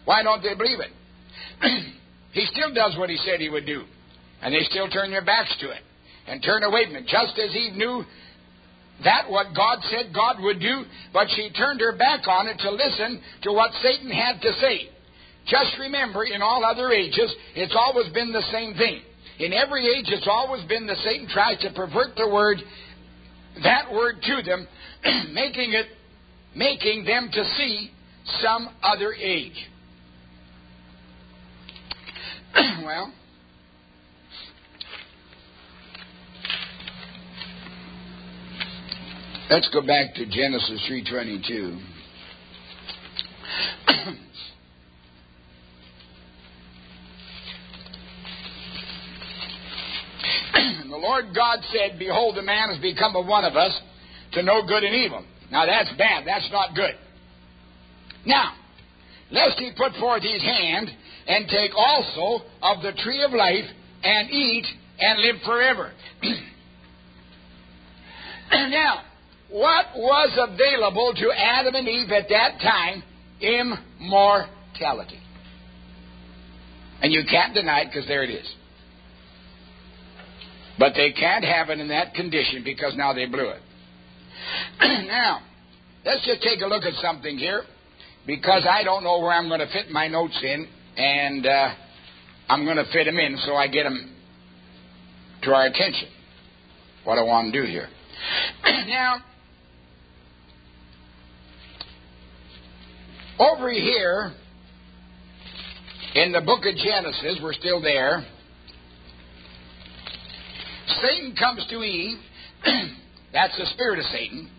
Why don't they believe it? He still does what he said he would do. And they still turn their backs to it and turn away from it. Just as Eve knew that what God said God would do, but she turned her back on it to listen to what Satan had to say. Just remember, in all other ages, it's always been the same thing. In every age, it's always been that Satan tries to pervert the word, that word to them, making it, making them to see some other age. Well, let's go back to Genesis three twenty-two. The Lord God said, behold, the man has become of one of us to know good and evil. Now that's bad. That's not good. Now, lest he put forth his hand and take also of the tree of life and eat and live forever. Now, what was available to Adam and Eve at that time? Immortality. And you can't deny it because there it is. But they can't have it in that condition because now they blew it. Now, let's just take a look at something here, because I don't know where I'm going to fit my notes in, and uh, I'm going to fit them in so I get them to our attention, what I want to do here. Now, over here in the book of Genesis, we're still there, Satan comes to Eve. That's the spirit of Satan.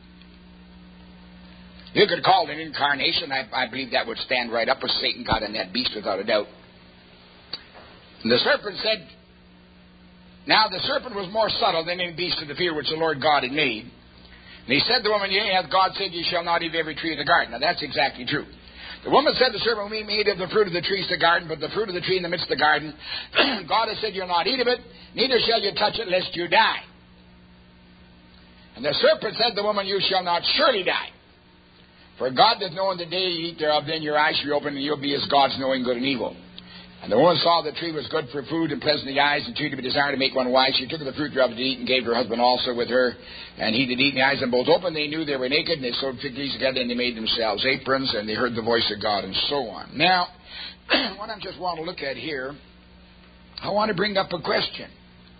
You could call it an incarnation. I, I believe that would stand right up with Satan got in that beast without a doubt. And the serpent said, now the serpent was more subtle than any beast of the field which the Lord God had made. And he said to the woman, yea, hath God said, ye shall not eat of every tree of the garden. Now that's exactly true. The woman said to the serpent, we may eat of the fruit of the trees of the garden, but the fruit of the tree in the midst of the garden, God has said, you'll not eat of it, neither shall you touch it, lest you die. And the serpent said to the woman, you shall not surely die. For God doth know in the day you eat thereof, then your eyes shall be opened, and you'll be as gods, knowing good and evil. And the woman saw the tree was good for food and pleasant in the eyes, and tree to be desired to make one wise. She took of the fruit thereof to eat, and gave her husband also with her. And he did eat, and the eyes of them both opened. They knew they were naked, and they sewed fig leaves together, and they made themselves aprons, and they heard the voice of God, and so on. Now, what I just want to look at here, I want to bring up a question.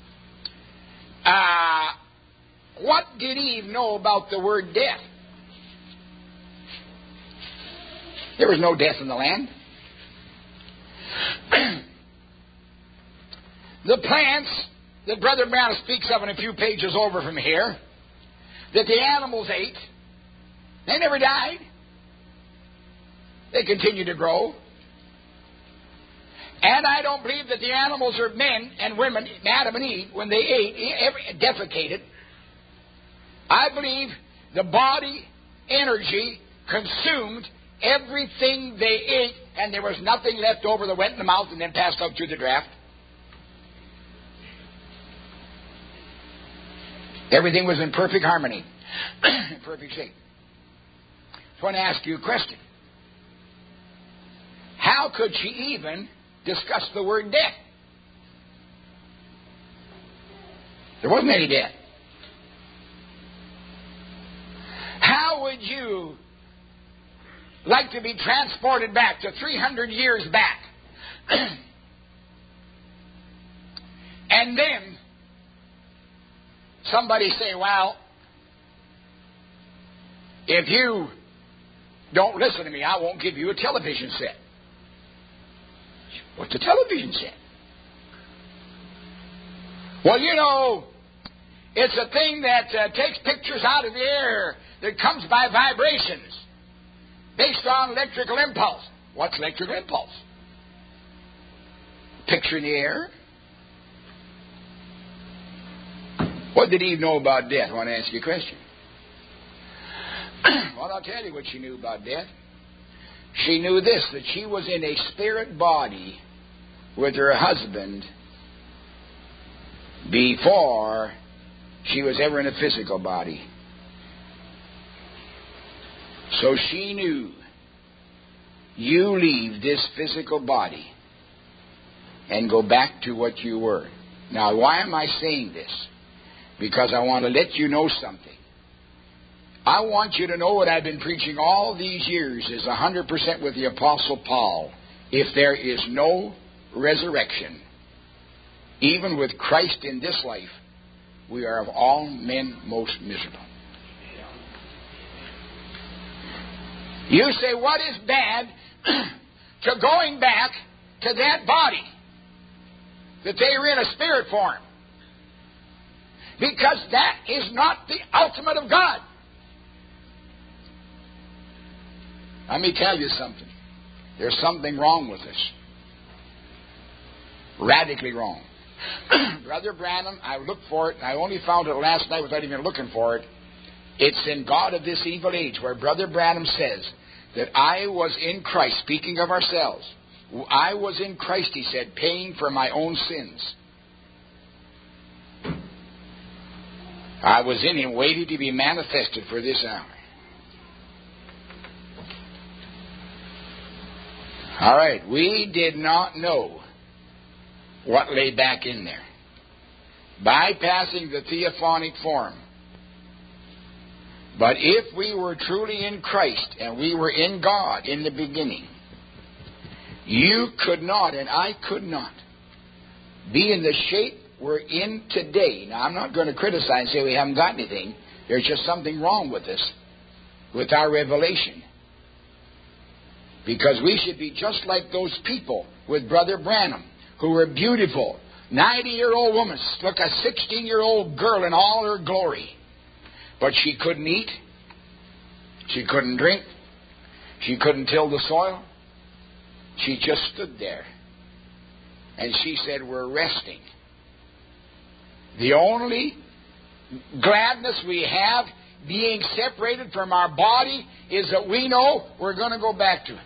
Uh, what did Eve know about the word death? There was no death in the land. The plants that Brother Brown speaks of in a few pages over from here, that the animals ate, they never died. They continued to grow. And I don't believe that the animals or men and women, Adam and Eve, when they ate, defecated, I believe the body energy consumed everything they ate, and there was nothing left over that went in the mouth and then passed out through the draft. Everything was in perfect harmony, in perfect shape. So I want to ask you a question. How could she even discuss the word death? There wasn't any death. How would you like to be transported back to three hundred years back? And then somebody say, well, if you don't listen to me, I won't give you a television set. What's a television set? Well, you know, it's a thing that uh, takes pictures out of the air that comes by vibrations based on electrical impulse. What's electrical impulse? Picture in the air. What did Eve know about death? I want to ask you a question. Well, I'll tell you what she knew about death. She knew this, that she was in a spirit body with her husband before she was ever in a physical body. So she knew you leave this physical body and go back to what you were. Now, why am I saying this? Because I want to let you know something. I want you to know what I've been preaching all these years is one hundred percent with the Apostle Paul. If there is no resurrection, even with Christ in this life, we are of all men most miserable. You say, what is bad to going back to that body that they were in a spirit form? Because that is not the ultimate of God. Let me tell you something. There's something wrong with this. Radically wrong. Brother Branham, I looked for it, and I only found it last night without even looking for it. It's in God of this evil age, where Brother Branham says that I was in Christ, speaking of ourselves. I was in Christ, he said, paying for my own sins. I was in him, waiting to be manifested for this hour. All right, we did not know what lay back in there. Bypassing the theophanic form. But if we were truly in Christ and we were in God in the beginning, you could not and I could not be in the shape we're in today. Now, I'm not going to criticize and say we haven't got anything. There's just something wrong with us, with our revelation. Because we should be just like those people with Brother Branham, who were beautiful, ninety-year-old woman, look, a sixteen-year-old girl in all her glory. But she couldn't eat. She couldn't drink. She couldn't till the soil. She just stood there. And she said, we're resting. The only gladness we have being separated from our body is that we know we're going to go back to it.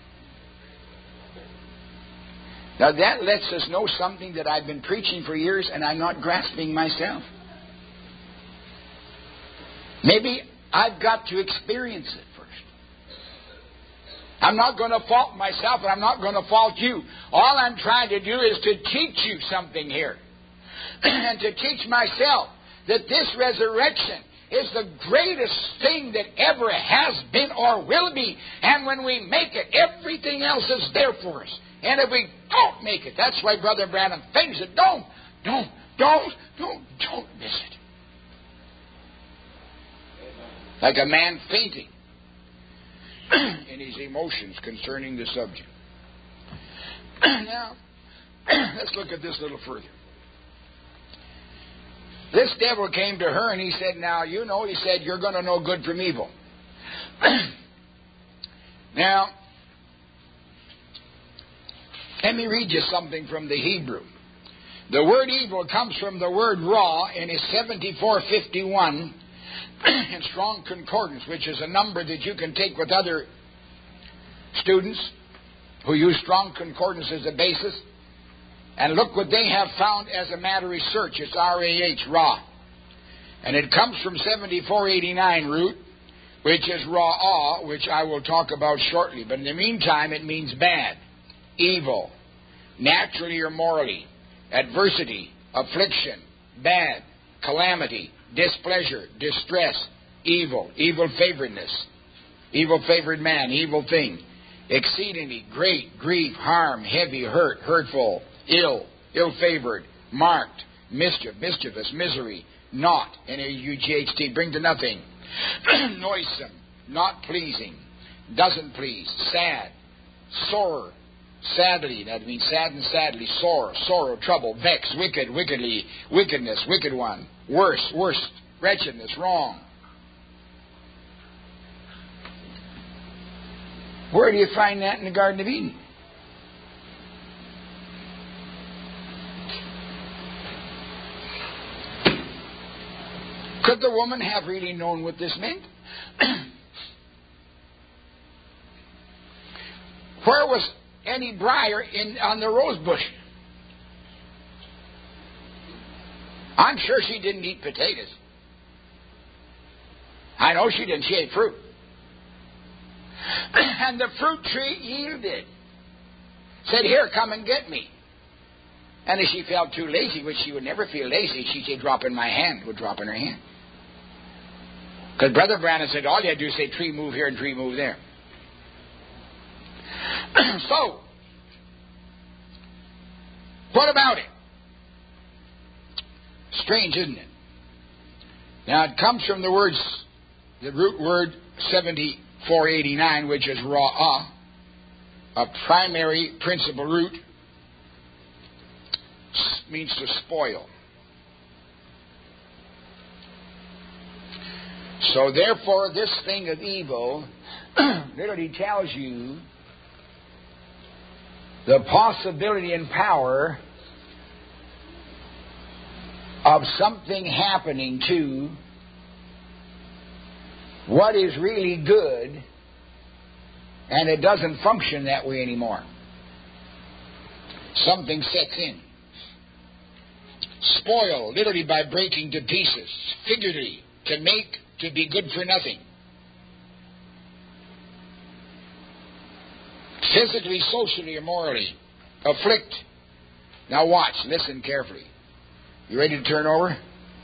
Now that lets us know something that I've been preaching for years and I'm not grasping myself. Maybe I've got to experience it first. I'm not going to fault myself and I'm not going to fault you. All I'm trying to do is to teach you something here. And to teach myself that this resurrection is the greatest thing that ever has been or will be. And when we make it, everything else is there for us. And if we don't make it, that's why Brother Branham thinks it. Don't, don't, don't, don't, don't miss it. Like a man fainting in his emotions concerning the subject. Now, let's look at this a little further. This devil came to her and he said, now, you know, he said, you're going to know good from evil. Now, let me read you something from the Hebrew. The word evil comes from the word raw and is seventy-four fifty-one in Strong Concordance, which is a number that you can take with other students who use Strong Concordance as a basis. And look what they have found as a matter of research. It's R A H, raw. And it comes from seventy-four eighty-nine root, which is raw, which I will talk about shortly. But in the meantime, it means bad, evil, naturally or morally, adversity, affliction, bad, calamity, displeasure, distress, evil, evil favoredness, evil favored man, evil thing, exceedingly great grief, harm, heavy, hurt, hurtful, ill, ill-favored, marked, mischief, mischievous, misery, not, N A U G H T, bring to nothing, noisome, not pleasing, doesn't please, sad, sore, sadly, that means sad and sadly, sore, sorrow, trouble, vex, wicked, wickedly, wickedness, wicked one, worse, worst, wretchedness, wrong. Where do you find that in the Garden of Eden? Could the woman have really known what this meant? Where was any briar in on the rose bush? I'm sure she didn't eat potatoes. I know she didn't. She ate fruit. And the fruit tree yielded. Said, here, come and get me. And if she felt too lazy, which she would never feel lazy, she'd say, drop in my hand, would drop in her hand. Because Brother Branham said, all you had to do is say, tree move here and tree move there. So, what about it? Strange, isn't it? Now, it comes from the words, the root word seventy-four eighty-nine, which is ra'ah, a primary principal root, means to spoil. So, therefore, this thing of evil literally tells you the possibility and power of something happening to what is really good, and it doesn't function that way anymore. Something sets in. Spoil, literally by breaking to pieces. Figuratively, to make, to be good for nothing. Physically, socially, or morally. Afflict. Now watch, listen carefully. You ready to turn over?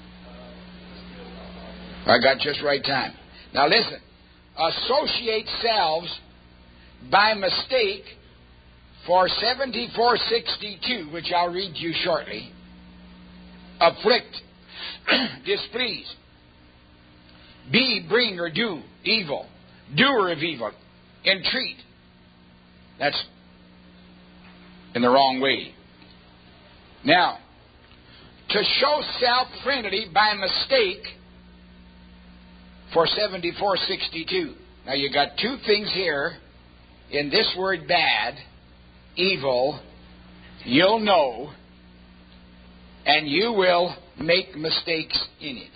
I got just right time. Now listen. Associate selves by mistake for seventy-four sixty-two, which I'll read you shortly. Afflict. Displease. Be, bring, or do evil. Doer of evil. Entreat. That's in the wrong way. Now, to show self-trinity by mistake for seventy-four sixty-two. Now, you got two things here in this word bad, evil, you'll know, and you will make mistakes in it.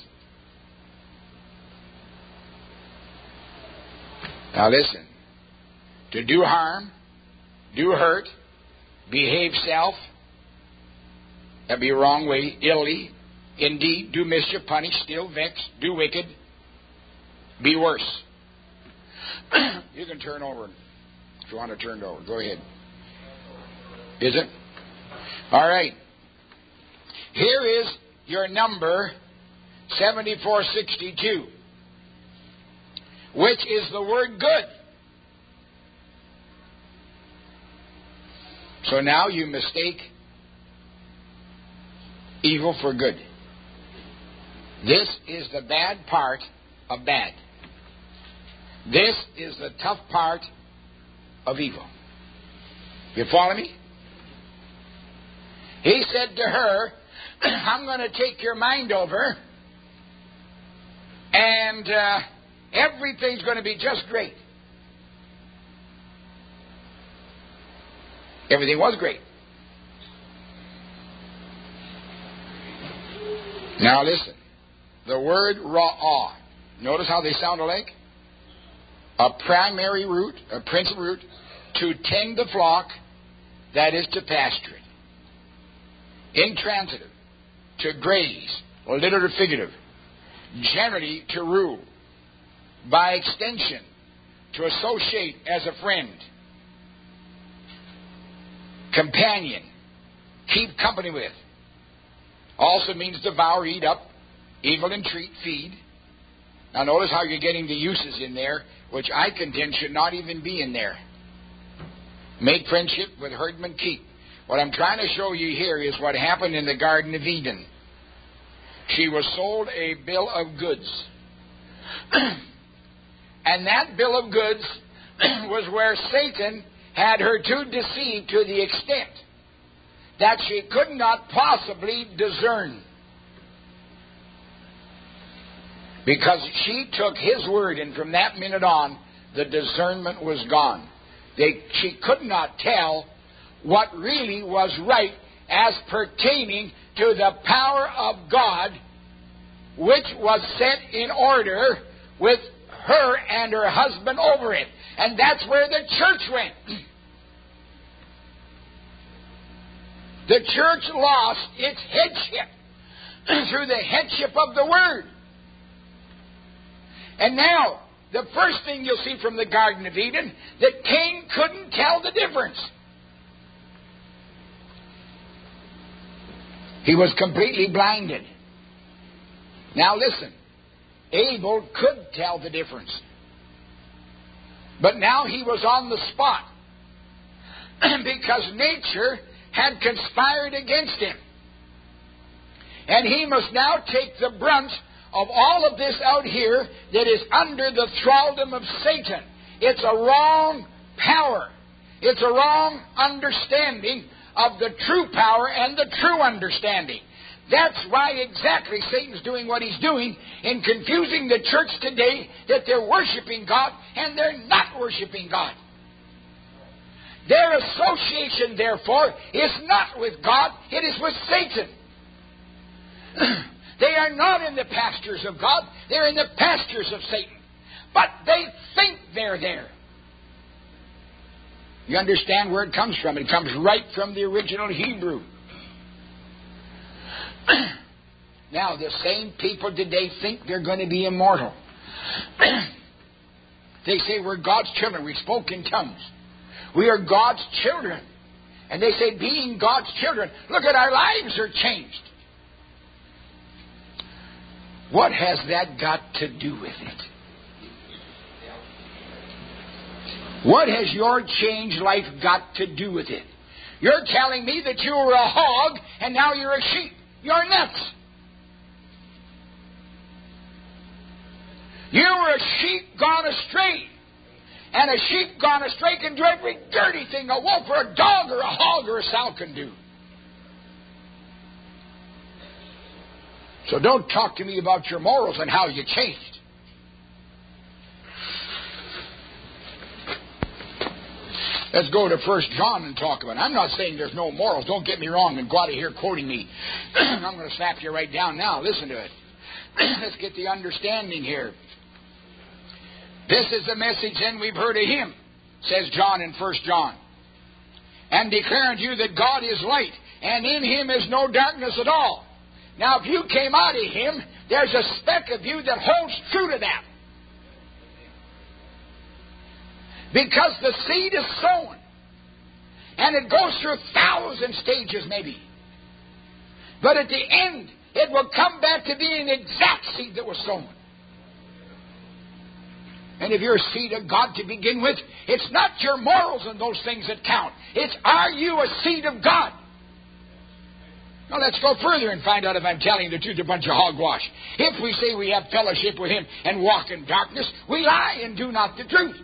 Now, listen. To do harm, do hurt, behave self, that'd be a wrong way, illy, indeed, do mischief, punish, steal, vex, do wicked, be worse. You can turn over if you want to turn over. Go ahead. Is it? All right. Here is your number seventy-four sixty-two, which is the word good. So now you mistake evil for good. This is the bad part of bad. This is the tough part of evil. You follow me? He said to her, I'm going to take your mind over, and uh, everything's going to be just great. Everything was great. Now listen. The word ra'ah. Notice how they sound alike? A primary root, a principal root, to tend the flock, that is to pasture it. Intransitive, to graze, literal or figurative. Generally, to rule. By extension, to associate as a friend. Companion, keep company with. Also means devour, eat up, evil entreat, feed. Now notice how you're getting the uses in there, which I contend should not even be in there. Make friendship with herdmen, keep. What I'm trying to show you here is what happened in the Garden of Eden. She was sold a bill of goods. And that bill of goods was where Satan had her too deceived to the extent that she could not possibly discern. Because she took his word, and from that minute on, the discernment was gone. They, she could not tell what really was right as pertaining to the power of God, which was set in order with her and her husband over it. And that's where the church went. The church lost its headship through the headship of the Word. And now, the first thing you'll see from the Garden of Eden, that Cain couldn't tell the difference. He was completely blinded. Now listen, Abel could tell the difference. But now he was on the spot because nature had conspired against him. And he must now take the brunt of all of this out here that is under the thraldom of Satan. It's a wrong power. It's a wrong understanding of the true power and the true understanding. That's why exactly Satan's doing what he's doing in confusing the church today, that they're worshiping God and they're not worshiping God. Their association, therefore, is not with God, it is with Satan. They are not in the pastures of God, they're in the pastures of Satan. But they think they're there. You understand where it comes from? It comes right from the original Hebrew. Now, the same people today think they're going to be immortal. They say we're God's children. We spoke in tongues. We are God's children. And they say, being God's children, look at our lives are changed. What has that got to do with it? What has your changed life got to do with it? You're telling me that you were a hog and now you're a sheep. You're nuts. You were a sheep gone astray. And a sheep gone astray can do every dirty thing a wolf or a dog or a hog or a sow can do. So don't talk to me about your morals and how you changed. Let's go to First John and talk about it. I'm not saying there's no morals. Don't get me wrong and go out of here quoting me. I'm going to slap you right down now. Listen to it. Let's get the understanding here. This is the message then we've heard of him, says John in First John. And declare unto you that God is light, and in him is no darkness at all. Now, if you came out of him, there's a speck of you that holds true to that. Because the seed is sown. And it goes through a thousand stages maybe. But at the end, it will come back to being the exact seed that was sown. And if you're a seed of God to begin with, it's not your morals and those things that count. It's, are you a seed of God? Now let's go further and find out if I'm telling the truth, a bunch of hogwash. If we say we have fellowship with him and walk in darkness, we lie and do not the truth.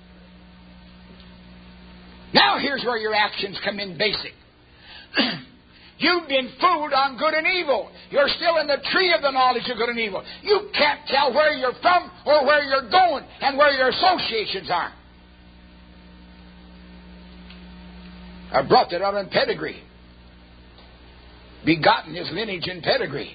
Now here's where your actions come in basic. You've been fooled on good and evil. You're still in the tree of the knowledge of good and evil. You can't tell where you're from or where you're going and where your associations are. I brought that out in pedigree. Begotten his lineage and pedigree.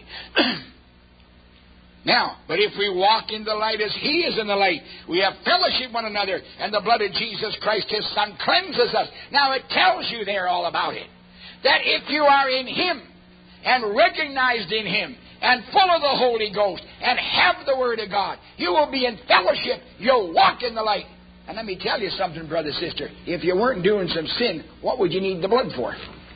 Now, but if we walk in the light as he is in the light, we have fellowship one another, and the blood of Jesus Christ, his Son, cleanses us. Now, it tells you there all about it. That if you are in him, and recognized in him, and full of the Holy Ghost, and have the Word of God, you will be in fellowship. You'll walk in the light. And let me tell you something, brother, sister. If you weren't doing some sin, what would you need the blood for?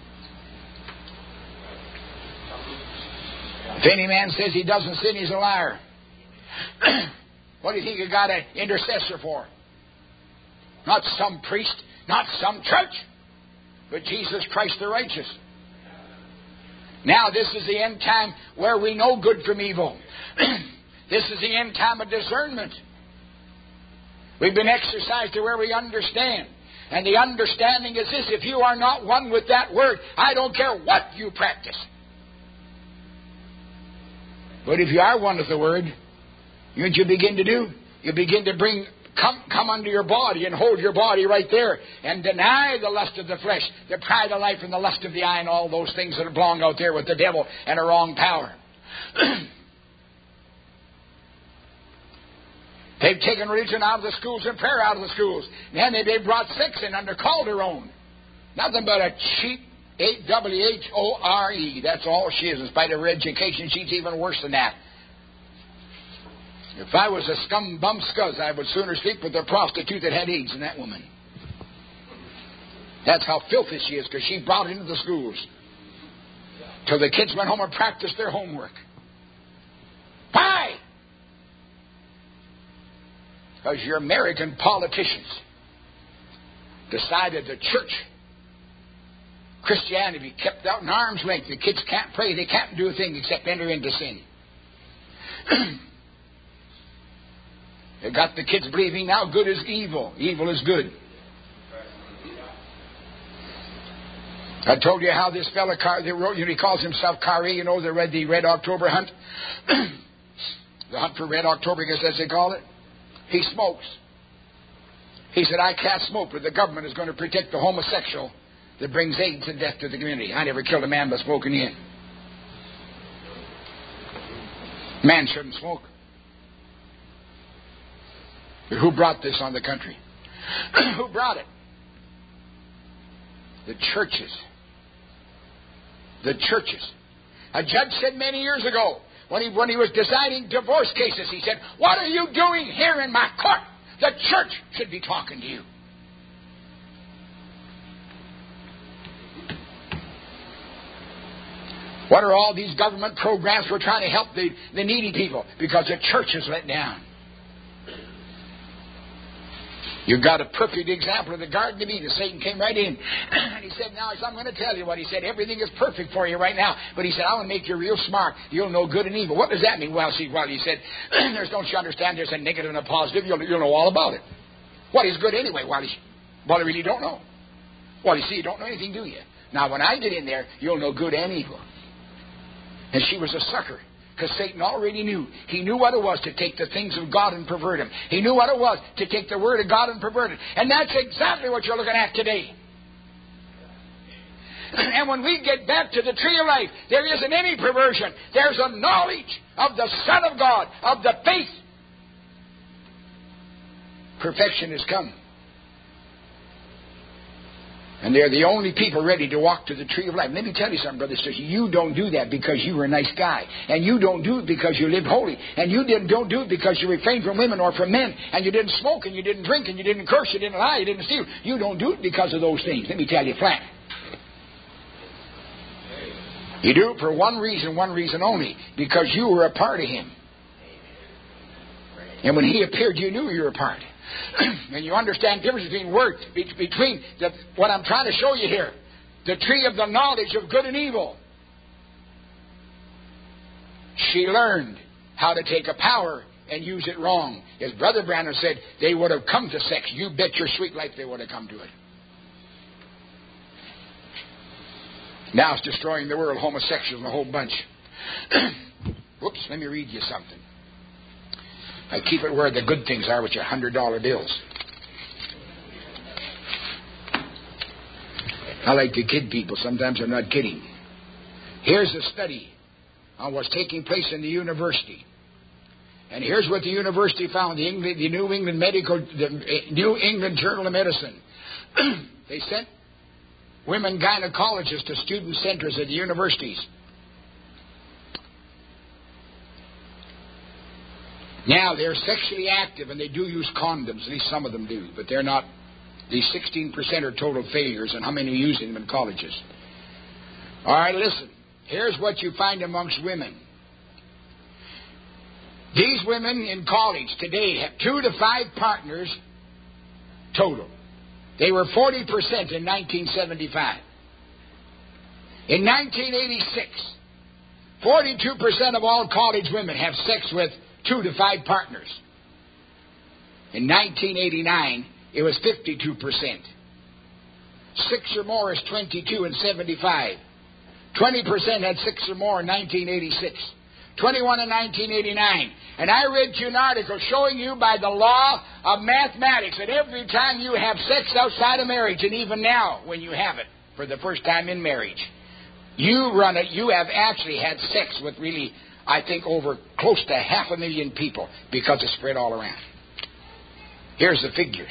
If any man says he doesn't sin, he's a liar. What do you think you got an intercessor for? Not some priest, not some church, but Jesus Christ the righteous. Now this is the end time where we know good from evil. This is the end time of discernment. We've been exercised to where we understand. And the understanding is this: if you are not one with that Word, I don't care what you practice. But if you are one with the Word, you know what you begin to do? You begin to bring, come, come under your body and hold your body right there and deny the lust of the flesh, the pride of life and the lust of the eye and all those things that belong out there with the devil and a wrong power. They've taken religion out of the schools and prayer out of the schools. And then they brought sex in under Calderon. Nothing but a cheap W H O R E. That's all she is. In spite of her education, she's even worse than that. If I was a scum bum scuzz, I would sooner sleep with a prostitute that had AIDS than that woman. That's how filthy she is, because she brought it into the schools till the kids went home and practiced their homework. Why? Because your American politicians decided the church, Christianity, be kept out in arm's length. The kids can't pray. They can't do a thing except enter into sin. They got the kids believing now good is evil. Evil is good. I told you how this fella, they wrote, you know, he calls himself Carey, you know, the Red, the Red October hunt. The hunt for Red October, I guess as they call it. He smokes. He said, I can't smoke, but the government is going to protect the homosexual that brings AIDS and death to the community. I never killed a man by smoking in. Man shouldn't smoke. But who brought this on the country? Who brought it? The churches. The churches. A judge said many years ago, when he, when he was deciding divorce cases, he said, what are you doing here in my court? The church should be talking to you. What are all these government programs for trying to help the, the needy people? Because the church is let down. You've got a perfect example of the Garden of Eden. Satan came right in. And he said, now I'm going to tell you what. He said, everything is perfect for you right now. But he said, I want to make you real smart. You'll know good and evil. What does that mean? Well, see, well, he said, there's, don't you understand, there's a negative and a positive. You'll, you'll know all about it. What is good anyway? Well, you, well, you really don't know. Well, you see, you don't know anything, do you? Now, when I get in there, you'll know good and evil. And she was a sucker. Because Satan already knew. He knew what it was to take the things of God and pervert them. He knew what it was to take the Word of God and pervert it. And that's exactly what you're looking at today. And when we get back to the tree of life, there isn't any perversion. There's a knowledge of the Son of God, of the faith. Perfection has come. And they're the only people ready to walk to the tree of life. Let me tell you something, brothers and sisters. You don't do that because you were a nice guy. And you don't do it because you lived holy. And you didn't, don't do it because you refrained from women or from men. And you didn't smoke and you didn't drink and you didn't curse, you didn't lie, you didn't steal. You don't do it because of those things. Let me tell you flat. You do it for one reason, one reason only. Because you were a part of Him. And when He appeared, you knew you were a part. And you understand the difference between word, between the, what I'm trying to show you here, the tree of the knowledge of good and evil. She learned how to take a power and use it wrong. As Brother Branham said, they would have come to sex. You bet your sweet life they would have come to it. Now it's destroying the world, homosexuals and a whole bunch. Whoops, let me read you something. I keep it where the good things are, which are one hundred dollar bills. I like to kid people. Sometimes I'm not kidding. Here's a study on what's taking place in the university. And here's what the university found. The, England, the New England Medical, the New England Journal of Medicine. They sent women gynecologists to student centers at the universities. Now, they're sexually active, and they do use condoms. At least some of them do. But they're not. These sixteen percent are total failures, and how many are using them in colleges? All right, listen. Here's what you find amongst women. These women in college today have two to five partners total. They were forty percent in nineteen seventy-five. In nineteen eighty-six, forty-two percent of all college women have sex with two to five partners. In nineteen eighty-nine, it was fifty-two percent. Six or more is twenty-two in seventy-five. twenty percent had six or more in nineteen eighty-six. twenty-one in nineteen eighty-nine. And I read to you an article showing you by the law of mathematics that every time you have sex outside of marriage, and even now when you have it for the first time in marriage, you run it, you have actually had sex with really, I think, over close to half a million people because it's spread all around. Here's the figures.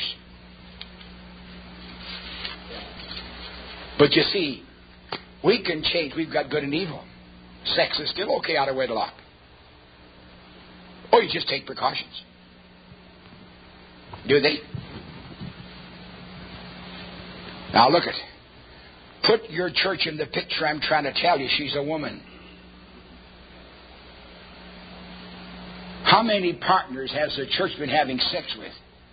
But you see, we can change. We've got good and evil. Sex is still okay out of wedlock. Oh, you just take precautions. Do they? Now look at. Put your church in the picture. I'm trying to tell you, she's a woman. How many partners has the church been having sex with?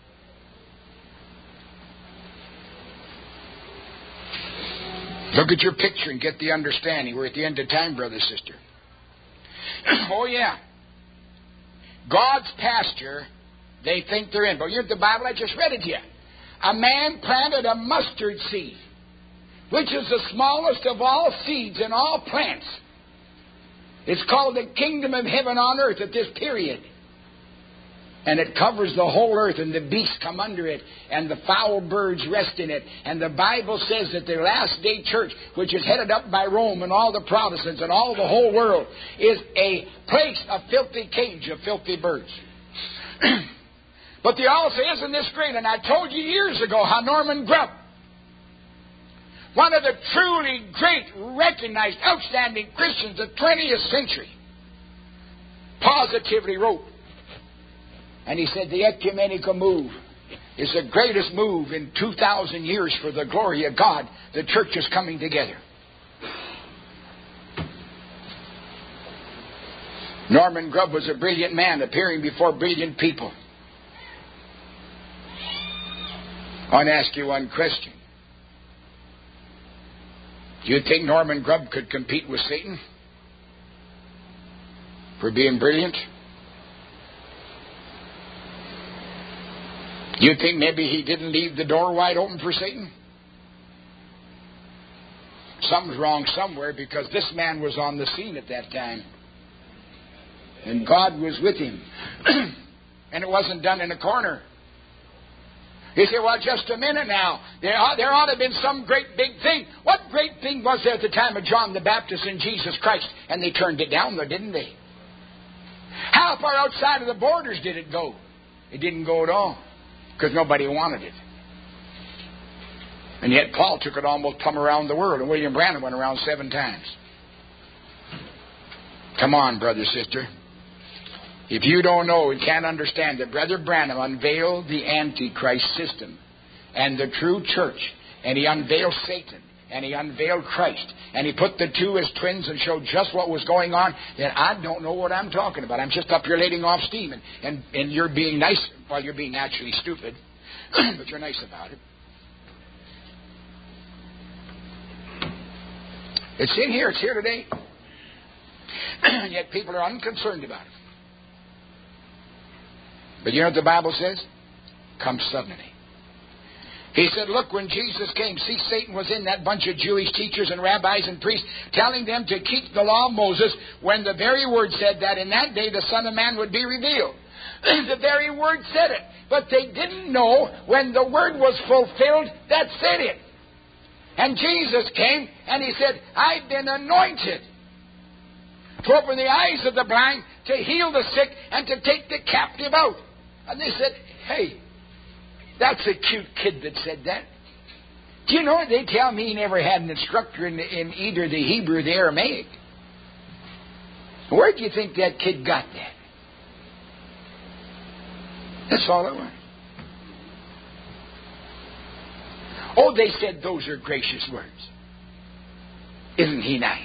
Look at your picture and get the understanding. We're at the end of time, brother, sister. Oh, yeah. God's pasture, they think they're in. But you're at the Bible, I just read it to you. A man planted a mustard seed, which is the smallest of all seeds in all plants. It's called the kingdom of heaven on earth at this period. And it covers the whole earth, and the beasts come under it, and the foul birds rest in it. And the Bible says that the last day church, which is headed up by Rome and all the Protestants and all the whole world, is a place, a filthy cage of filthy birds. But the also isn't this great, and I told you years ago how Norman Grubb, one of the truly great, recognized, outstanding Christians of the twentieth century, positively wrote, and he said the ecumenical move is the greatest move in two thousand years for the glory of God. The church is coming together. Norman Grubb was a brilliant man appearing before brilliant people. I want to ask you one question. Do you think Norman Grubb could compete with Satan for being brilliant? Do you think maybe he didn't leave the door wide open for Satan? Something's wrong somewhere, because this man was on the scene at that time. And God was with him. And it wasn't done in a corner. You say, well, just a minute now. There ought, there ought to have been some great big thing. What great thing was there at the time of John the Baptist and Jesus Christ? And they turned it down, though, didn't they? How far outside of the borders did it go? It didn't go at all, because nobody wanted it. And yet Paul took it almost plumb around the world, and William Branham went around seven times. Come on, brother, sister. If you don't know and can't understand that Brother Branham unveiled the Antichrist system and the true church, and he unveiled Satan, and he unveiled Christ, and he put the two as twins and showed just what was going on, then I don't know what I'm talking about. I'm just up here letting off steam, and, and, and you're being nice. Well, you're being naturally stupid, but you're nice about it. It's in here. It's here today. And yet people are unconcerned about it. But you know what the Bible says? Come suddenly. He said, look, when Jesus came, see, Satan was in that bunch of Jewish teachers and rabbis and priests, telling them to keep the law of Moses, when the very word said that in that day the Son of Man would be revealed. The very word said it. But they didn't know when the word was fulfilled that said it. And Jesus came and he said, I've been anointed to open the eyes of the blind, to heal the sick, and to take the captive out. And they said, hey, that's a cute kid that said that. Do you know, they tell me he never had an instructor in, in either the Hebrew or the Aramaic. Where do you think that kid got that? That's all it was. Oh, they said those are gracious words. Isn't he nice?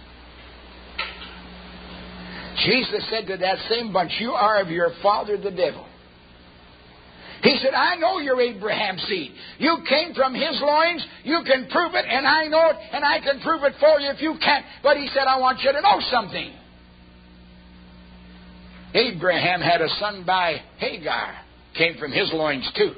Jesus said to that same bunch, you are of your father the devil. He said, I know you're Abraham's seed. You came from his loins. You can prove it, and I know it, and I can prove it for you if you can't. But he said, I want you to know something. Abraham had a son by Hagar. Came from his loins too.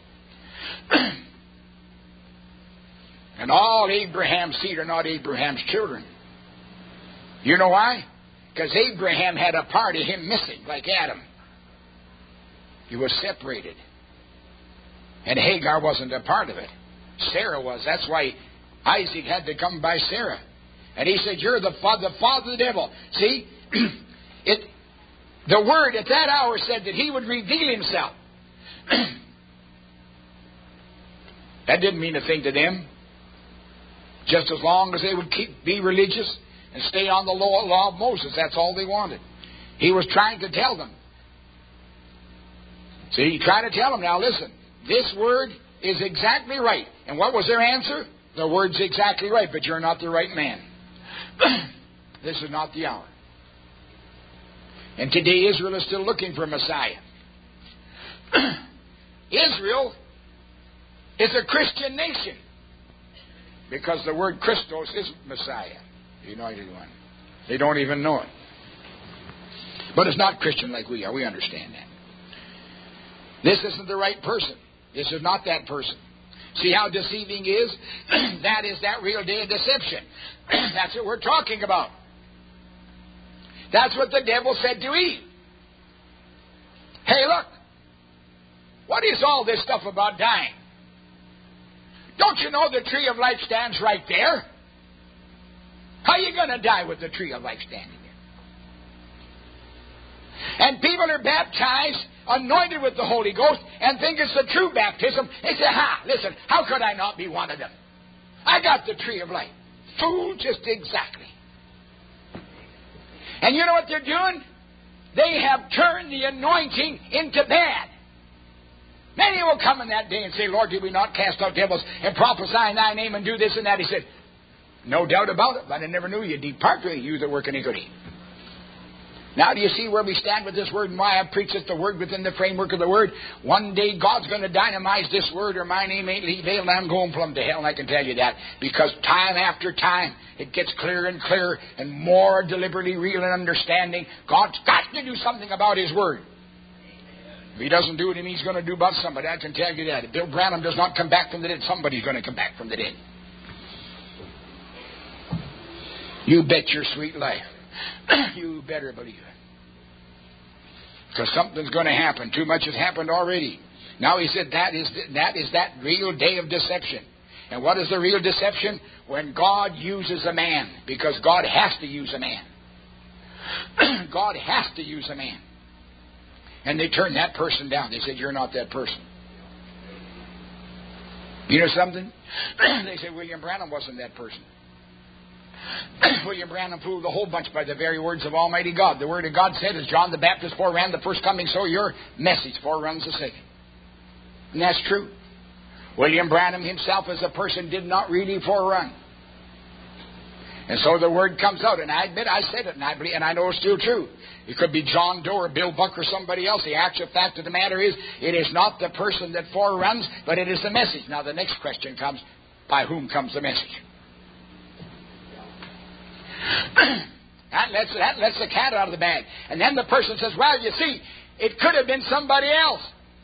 And all Abraham's seed are not Abraham's children. You know why? Because Abraham had a part of him missing, like Adam. He was separated. And Hagar wasn't a part of it. Sarah was. That's why Isaac had to come by Sarah. And he said, you're the father, the father of the devil. See, it. The word at that hour said that he would reveal himself. That didn't mean a thing to them. Just as long as they would keep be religious and stay on the law, law of Moses. That's all they wanted. He was trying to tell them See, you try to tell them, now listen, this word is exactly right. And what was their answer? The word's exactly right, but you're not the right man. This is not the hour. And today Israel is still looking for a Messiah. Israel is a Christian nation because the word Christos is Messiah, the anointed one. They don't even know it. But it's not Christian like we are. We understand that. This isn't the right person. This is not that person. See how deceiving is? That is that real day of deception. That's what we're talking about. That's what the devil said to Eve. Hey, look. What is all this stuff about dying? Don't you know the tree of life stands right there? How are you going to die with the tree of life standing there? And people are baptized, anointed with the Holy Ghost, and think it's the true baptism. They say, ha, listen, how could I not be one of them? I got the tree of life. Fool, just exactly. And you know what they're doing? They have turned the anointing into bad. Many will come in that day and say, Lord, did we not cast out devils and prophesy in thy name and do this and that? He said, no doubt about it, but I never knew you. Depart from me, you that work iniquity. Now do you see where we stand with this word and why I preach it, the word within the framework of the word? One day God's going to dynamize this word or my name ain't veiled and I'm going plumb to hell, and I can tell you that. Because time after time it gets clearer and clearer and more deliberately real and understanding. God's got to do something about His word. If He doesn't do it, and He's going to do about somebody, I can tell you that. If Bill Branham does not come back from the dead, somebody's going to come back from the dead. You bet your sweet life. You better believe it. Because something's going to happen. Too much has happened already. Now he said that is that is that real day of deception. And what is the real deception? When God uses a man. Because God has to use a man. God has to use a man. And they turned that person down. They said, you're not that person. You know something? They said, William Branham wasn't that person. William Branham fooled a whole bunch by the very words of Almighty God. The Word of God said, as John the Baptist foreran the first coming, so your message foreruns the second. And that's true. William Branham himself as a person did not really forerun. And so the Word comes out, and I admit I said it, and I believe, and I know it's still true. It could be John Doe or Bill Buck or somebody else. The actual fact of the matter is, it is not the person that foreruns, but it is the message. Now the next question comes, by whom comes the message? That lets, that lets the cat out of the bag. And then the person says, well, you see, it could have been somebody else.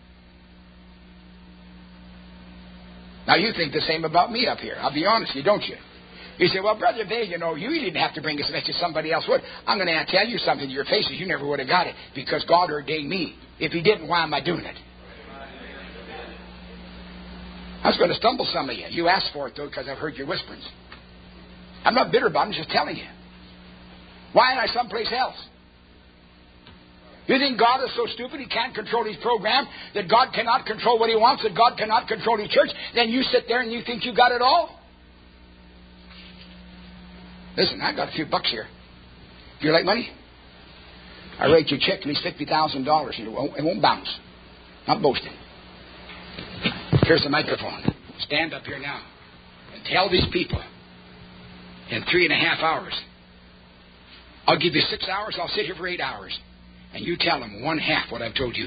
Now you think the same about me up here. I'll be honest with you, don't you? You say, well, Brother Bay, you know, you didn't have to bring this message, somebody else would. I'm going to tell you something to your faces. You never would have got it because God ordained me. If He didn't, why am I doing it? I was going to stumble some of you. You asked for it, though, because I've heard your whisperings. I'm not bitter about it. I'm just telling you. Why am I someplace else? You think God is so stupid He can't control His program, that God cannot control what He wants, that God cannot control His church? Then you sit there and you think you got it all? Listen, I've got a few bucks here. Do you like money? I write you a check at least fifty thousand dollars. It won't, it won't bounce. Not boasting. Here's the microphone. Stand up here now and tell these people in three and a half hours. I'll give you six hours. I'll sit here for eight hours. And you tell them one half what I've told you.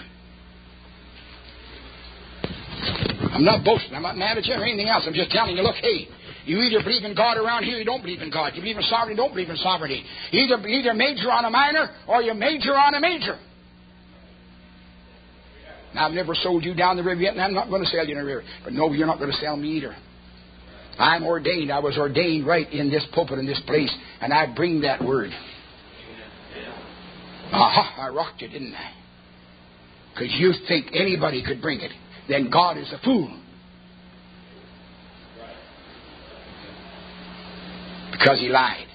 I'm not boasting. I'm not mad at you or anything else. I'm just telling you, look, hey, you either believe in God around here, you don't believe in God. You believe in sovereignty, you don't believe in sovereignty. You either, either major on a minor or you major on a major. Now, I've never sold you down the river yet, and I'm not going to sell you in the river. But no, you're not going to sell me either. I'm ordained. I was ordained right in this pulpit, in this place, and I bring that word. Aha, I rocked you, didn't I? Because you think anybody could bring it. Then God is a fool. Because He lied.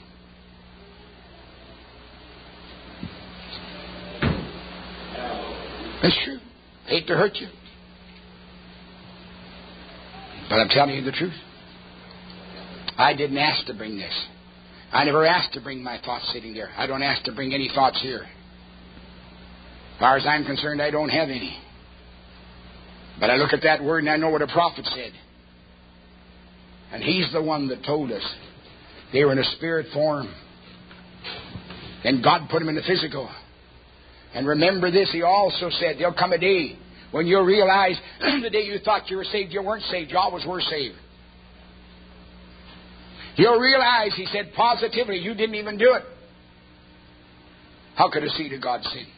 That's true. Hate to hurt you. But I'm telling you the truth. I didn't ask to bring this. I never asked to bring my thoughts sitting there. I don't ask to bring any thoughts here. As far as I'm concerned, I don't have any. But I look at that word and I know what a prophet said. And he's the one that told us they were in a spirit form. And God put them in the physical. And remember this, he also said, there'll come a day when you'll realize the day you thought you were saved, you weren't saved. You always were saved. You'll realize, he said positively, you didn't even do it. How could a seed of God sin?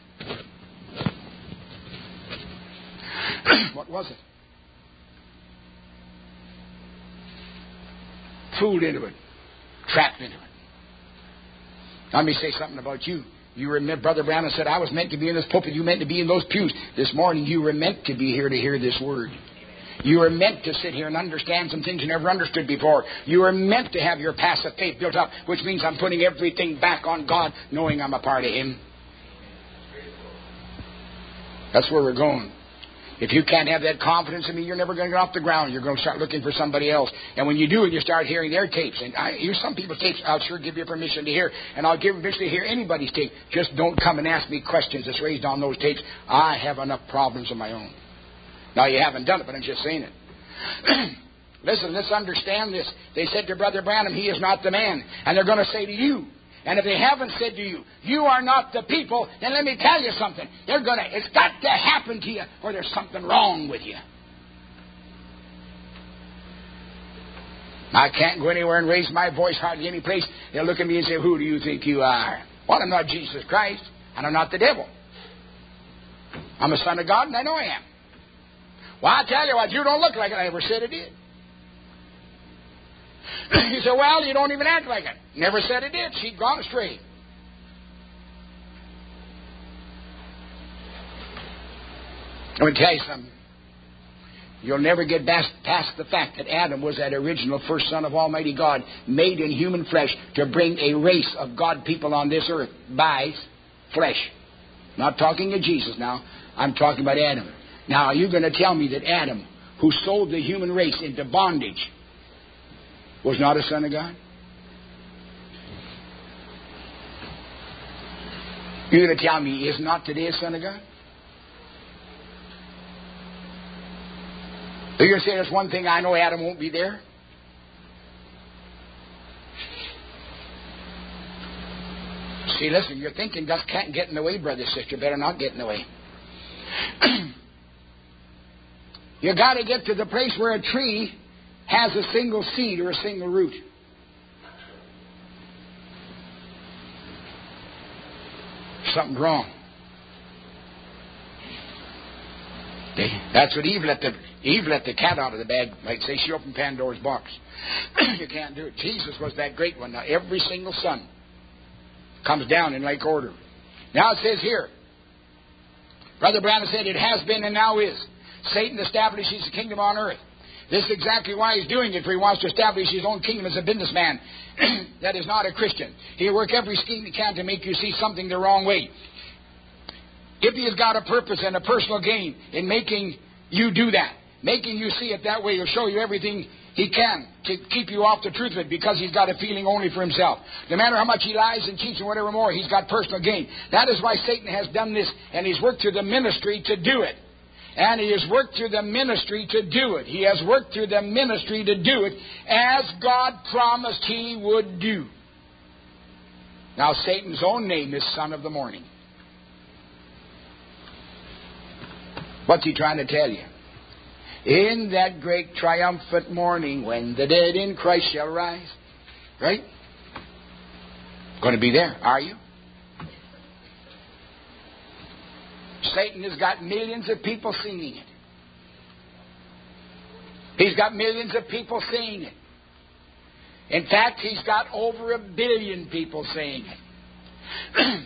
What was it? Fooled into it. Trapped into it. Let me say something about you. You remember, Brother Brown said, I was meant to be in this pulpit. You meant to be in those pews. This morning, you were meant to be here to hear this word. You were meant to sit here and understand some things you never understood before. You were meant to have your passive faith built up, which means I'm putting everything back on God, knowing I'm a part of Him. That's where we're going. If you can't have that confidence in me, you're never going to get off the ground. You're going to start looking for somebody else. And when you do, and you start hearing their tapes, and I hear some people's tapes, I'll sure give you permission to hear, and I'll give permission to hear anybody's tape. Just don't come and ask me questions that's raised on those tapes. I have enough problems of my own. Now, you haven't done it, but I'm just saying it. Listen, let's understand this. They said to Brother Branham, he is not the man. And they're going to say to you, and if they haven't said to you, you are not the people, then let me tell you something. They're going to, it's got to happen to you, or there's something wrong with you. I can't go anywhere and raise my voice hardly any place. They'll look at me and say, who do you think you are? Well, I'm not Jesus Christ, and I'm not the devil. I'm a son of God, and I know I am. Well, I tell you what, you don't look like it. I never said it did. You say, well, you don't even act like it. Never said it did. She'd gone astray. Let me tell you something. You'll never get past the fact that Adam was that original first son of Almighty God, made in human flesh to bring a race of God people on this earth by flesh. Not talking of Jesus now. I'm talking about Adam. Now, are you going to tell me that Adam, who sold the human race into bondage, was not a son of God? You're going to tell me he is not today a son of God? You're going to say there's one thing I know, Adam won't be there? See, listen, your thinking just can't get in the way, brother, sister. Better not get in the way. You got to get to the place where a tree has a single seed or a single root. Something's wrong. Okay? That's what Eve let the Eve let the cat out of the bag. Like say she opened Pandora's box. You can't do it. Jesus was that great one. Now every single son comes down in like order. Now it says here, Brother Branham said it has been and now is. Satan establishes the kingdom on earth. This is exactly why he's doing it, for he wants to establish his own kingdom as a businessman that is not a Christian. He'll work every scheme he can to make you see something the wrong way. If he has got a purpose and a personal gain in making you do that, making you see it that way, he'll show you everything he can to keep you off the truth of it, because he's got a feeling only for himself. No matter how much he lies and cheats and whatever more, he's got personal gain. That is why Satan has done this, and he's worked through the ministry to do it. And he has worked through the ministry to do it. He has worked through the ministry to do it as God promised he would do. Now, Satan's own name is Son of the Morning. What's he trying to tell you? In that great triumphant morning when the dead in Christ shall rise. Right? Going to be there, are you? Satan has got millions of people singing it. He's got millions of people saying it. In fact, he's got over a billion people saying it.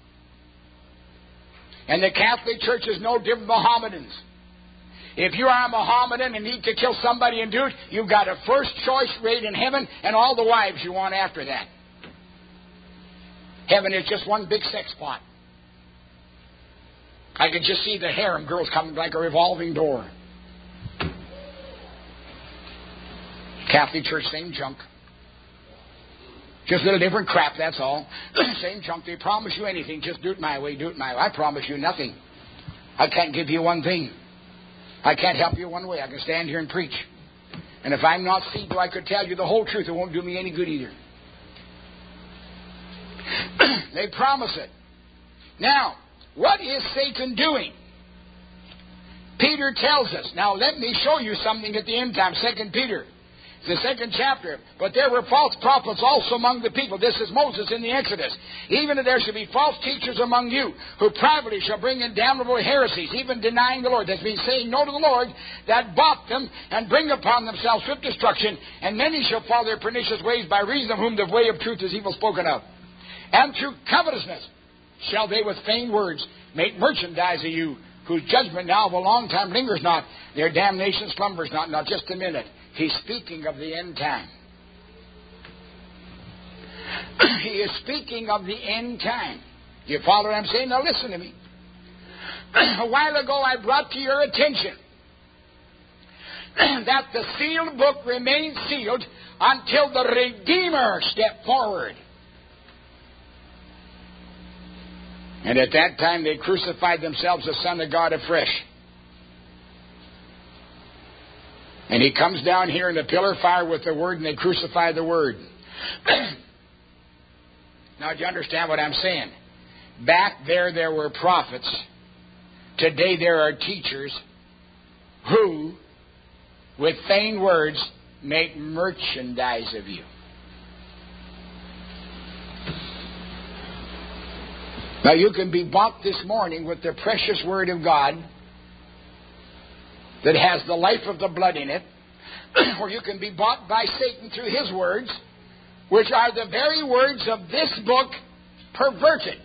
And the Catholic Church is no different than Mohammedans. If you are a Mohammedan and need to kill somebody and do it, you've got a first choice rate in heaven and all the wives you want after that. Heaven is just one big sex pot. I could just see the harem girls coming like a revolving door. Catholic Church, same junk. Just a little different crap, that's all. Same junk. They promise you anything. Just do it my way, do it my way. I promise you nothing. I can't give you one thing. I can't help you one way. I can stand here and preach. And if I'm not seen, though I could tell you the whole truth, it won't do me any good either. They promise it. Now, what is Satan doing? Peter tells us. Now, let me show you something at the end time. Second Peter, the second chapter. But there were false prophets also among the people. This is Moses in the Exodus. Even that there should be false teachers among you, who privately shall bring in damnable heresies, even denying the Lord. That means saying no to the Lord, that bought them, and bring upon themselves swift destruction. And many shall follow their pernicious ways, by reason of whom the way of truth is evil spoken of. And through covetousness shall they with vain words make merchandise of you, whose judgment now of a long time lingers not, their damnation slumbers not. Now just a minute. He's speaking of the end time. He is speaking of the end time. You follow what I'm saying? Now listen to me. A while ago I brought to your attention that the sealed book remains sealed until the Redeemer step forward. And at that time they crucified themselves the Son of God afresh. And he comes down here in the pillar of fire with the Word, and they crucify the Word. Now, do you understand what I'm saying? Back there, there were prophets. Today, there are teachers who, with vain words, make merchandise of you. Now, you can be bought this morning with the precious Word of God that has the life of the blood in it, or you can be bought by Satan through his words, which are the very words of this book perverted.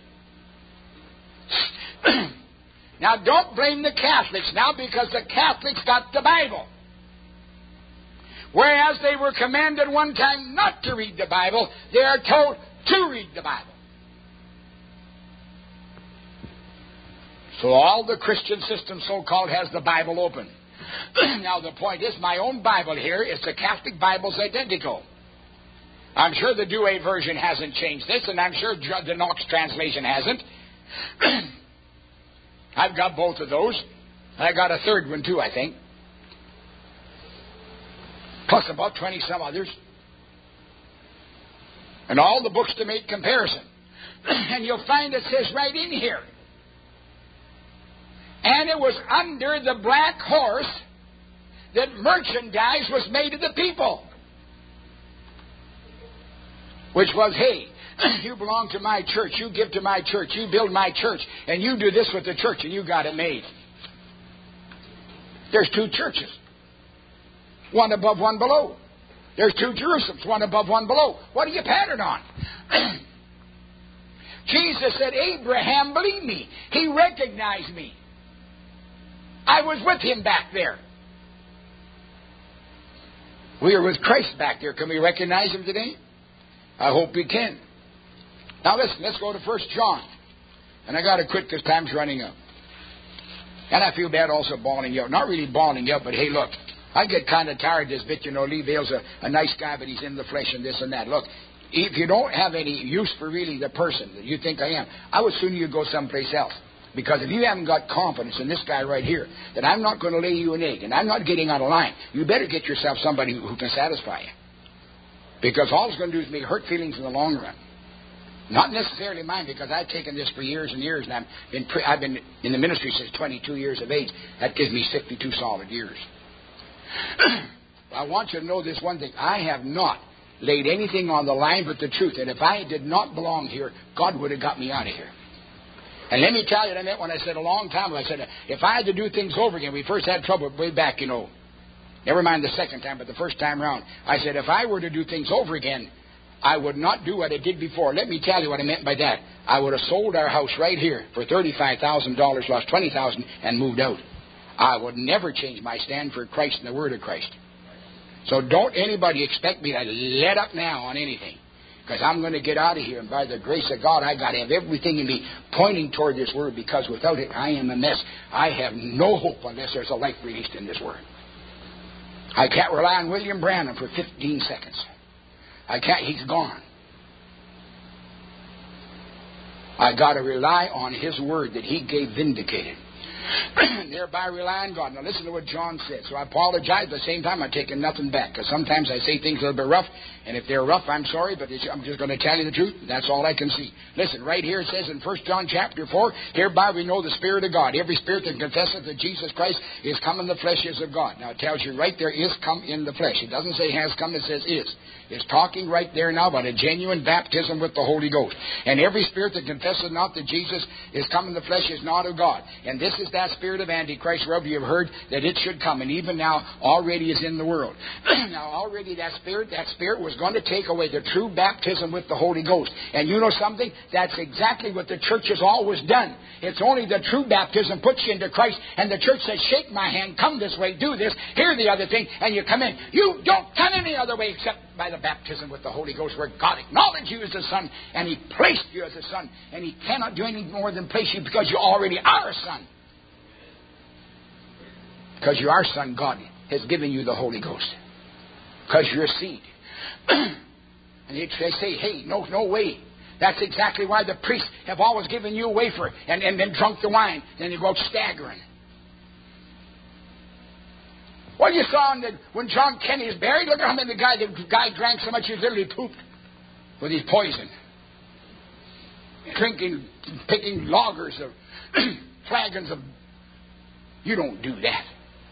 Now, don't blame the Catholics now, because the Catholics got the Bible. Whereas they were commanded one time not to read the Bible, they are told to read the Bible. So all the Christian system, so-called, has the Bible open. Now, the point is, my own Bible here is the Catholic Bible's identical. I'm sure the Douay version hasn't changed this, and I'm sure the Knox translation hasn't. I've got both of those. I got a third one, too, I think. Plus about twenty some others. And all the books to make comparison. And you'll find it says right in here, and it was under the black horse that merchandise was made of the people. Which was, hey, you belong to my church, you give to my church, you build my church, and you do this with the church, and you got it made. There's two churches. One above, one below. There's two Jerusalems, one above, one below. What are you patterned on? Jesus said, Abraham believed me. He recognized me. I was with him back there. We are with Christ back there. Can we recognize him today? I hope we can. Now listen, let's go to First John. And I got to quit because time's running up. And I feel bad also bawling you out. Not really bawling you out, but hey, look, I get kind of tired of this bit. You know, Lee Vale's a, a nice guy, but he's in the flesh and this and that. Look, if you don't have any use for really the person that you think I am, I would sooner you go someplace else. Because if you haven't got confidence in this guy right here, that I'm not going to lay you an egg, and I'm not getting out of line, you better get yourself somebody who can satisfy you. Because all it's going to do is make hurt feelings in the long run. Not necessarily mine, because I've taken this for years and years, and I've been, pre- I've been in the ministry since twenty-two years of age. That gives me fifty-two solid years. I want you to know this one thing. I have not laid anything on the line but the truth. And if I did not belong here, God would have got me out of here. And let me tell you what I meant when I said a long time ago, I said, if I had to do things over again, we first had trouble way back, you know. Never mind the second time, but the first time around. I said, if I were to do things over again, I would not do what I did before. Let me tell you what I meant by that. I would have sold our house right here for thirty-five thousand dollars, lost twenty thousand dollars, and moved out. I would never change my stand for Christ and the Word of Christ. So don't anybody expect me to let up now on anything. Because I'm going to get out of here, and by the grace of God, I've got to have everything in me pointing toward this Word, because without it, I am a mess. I have no hope unless there's a life released in this Word. I can't rely on William Branham for fifteen seconds. I can't, he's gone. I got to rely on his Word that he gave vindicated. Thereby rely on God. Now listen to what John said. So I apologize. At the same time, I'm taking nothing back. Because sometimes I say things a little bit rough. And if they're rough, I'm sorry. But it's, I'm just going to tell you the truth. That's all I can see. Listen, right here it says in First John chapter four, hereby we know the Spirit of God. Every spirit that confesseth that Jesus Christ is come in the flesh is of God. Now it tells you right there, is come in the flesh. It doesn't say has come. It says is. It's talking right there now about a genuine baptism with the Holy Ghost. And every spirit that confesseth not that Jesus is come in the flesh is not of God. And this is that spirit of Antichrist, wherever you have heard that it should come. And even now, already is in the world. Now, already that spirit, that spirit was going to take away the true baptism with the Holy Ghost. And you know something? That's exactly what the church has always done. It's only the true baptism puts you into Christ. And the church says, shake my hand, come this way, do this, hear the other thing, and you come in. You don't come any other way except by the baptism with the Holy Ghost, where God acknowledged you as a son, and He placed you as a son, and He cannot do any more than place you because you already are a son. Because you are a son, God has given you the Holy Ghost. Because you're a seed. And they say, hey, no, no way. That's exactly why the priests have always given you a wafer and, and then drunk the wine. Then you go out staggering. Well, you saw that when John Kenny is buried, look at how many the guy, the guy drank so much he literally pooped with his poison. Drinking, picking loggers of flagons of... You don't do that.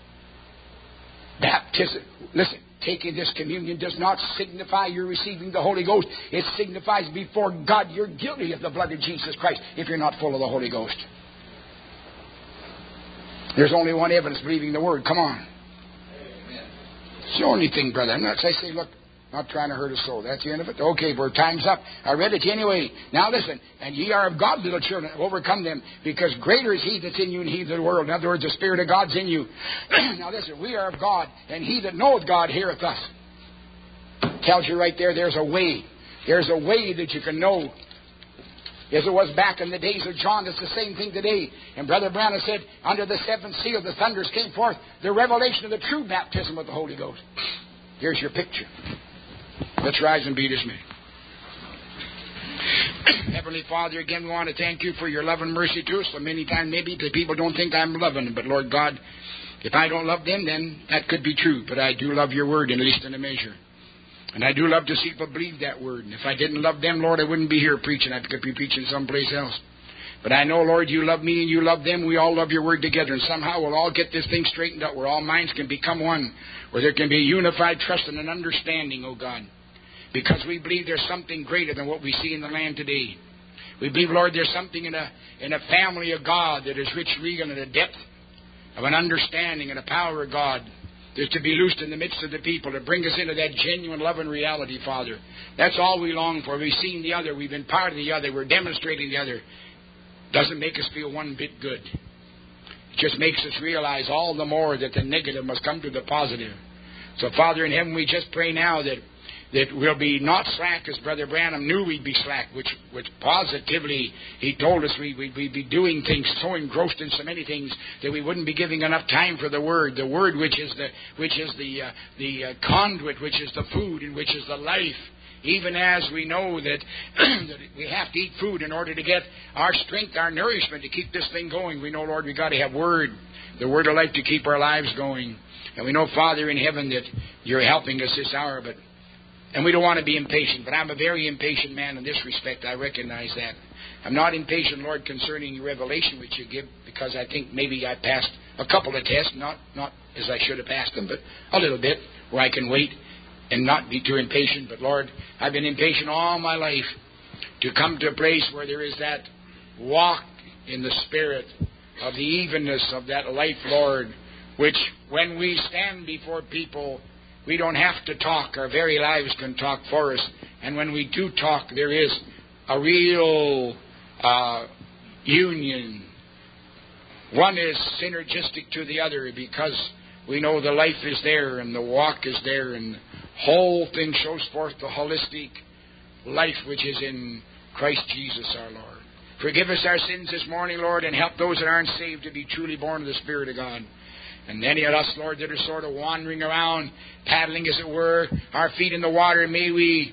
Baptism. Listen, taking this communion does not signify you're receiving the Holy Ghost. It signifies before God you're guilty of the blood of Jesus Christ if you're not full of the Holy Ghost. There's only one evidence, believing the Word. Come on. It's the only thing, brother. I'm not saying, say, look, not trying to hurt a soul. That's the end of it. Okay, we're time's up. I read it anyway. Now listen, and ye are of God, little children, overcome them, because greater is He that's in you than he of the world. In other words, the Spirit of God's in you. Now listen, we are of God, and he that knoweth God heareth us. Tells you right there, there's a way. There's a way that you can know. As it was back in the days of John, it's the same thing today. And Brother Branham said, under the seventh seal, the thunders came forth, the revelation of the true baptism of the Holy Ghost. Here's your picture. Let's rise and be dismissed. Heavenly Father, again, we want to thank you for your love and mercy to us. So many times, maybe the people don't think I'm loving them. But Lord God, if I don't love them, then that could be true. But I do love your word, at least in a measure. And I do love to see people believe that word. And if I didn't love them, Lord, I wouldn't be here preaching. I could be preaching someplace else. But I know, Lord, you love me and you love them. We all love your word together. And somehow we'll all get this thing straightened out where all minds can become one. Where there can be a unified trust and an understanding, oh God. Because we believe there's something greater than what we see in the land today. We believe, Lord, there's something in a in a family of God that is rich, regal, and a depth of an understanding and a power of God. There's to be loosed in the midst of the people to bring us into that genuine love and reality, Father. That's all we long for. We've seen the other. We've been part of the other. We're demonstrating the other. Doesn't make us feel one bit good. It just makes us realize all the more that the negative must come to the positive. So, Father in heaven, we just pray now that that we'll be not slack as Brother Branham knew we'd be slack, which which positively he told us we, we'd, we'd be doing things so engrossed in so many things that we wouldn't be giving enough time for the Word. The Word which is the which is the uh, the uh, conduit, which is the food, and which is the life. Even as we know that, that we have to eat food in order to get our strength, our nourishment to keep this thing going. We know, Lord, we've got to have Word, the Word of life to keep our lives going. And we know, Father in heaven, that you're helping us this hour, but and we don't want to be impatient, but I'm a very impatient man in this respect. I recognize that. I'm not impatient, Lord, concerning your revelation which you give, because I think maybe I passed a couple of tests, not not as I should have passed them, but a little bit, where I can wait and not be too impatient. But, Lord, I've been impatient all my life to come to a place where there is that walk in the Spirit of the evenness of that life, Lord, which when we stand before people, we don't have to talk. Our very lives can talk for us. And when we do talk, there is a real uh, union. One is synergistic to the other because we know the life is there and the walk is there and the whole thing shows forth the holistic life which is in Christ Jesus our Lord. Forgive us our sins this morning, Lord, and help those that aren't saved to be truly born of the Spirit of God. And many of us, Lord, that are sort of wandering around, paddling, as it were, our feet in the water, may we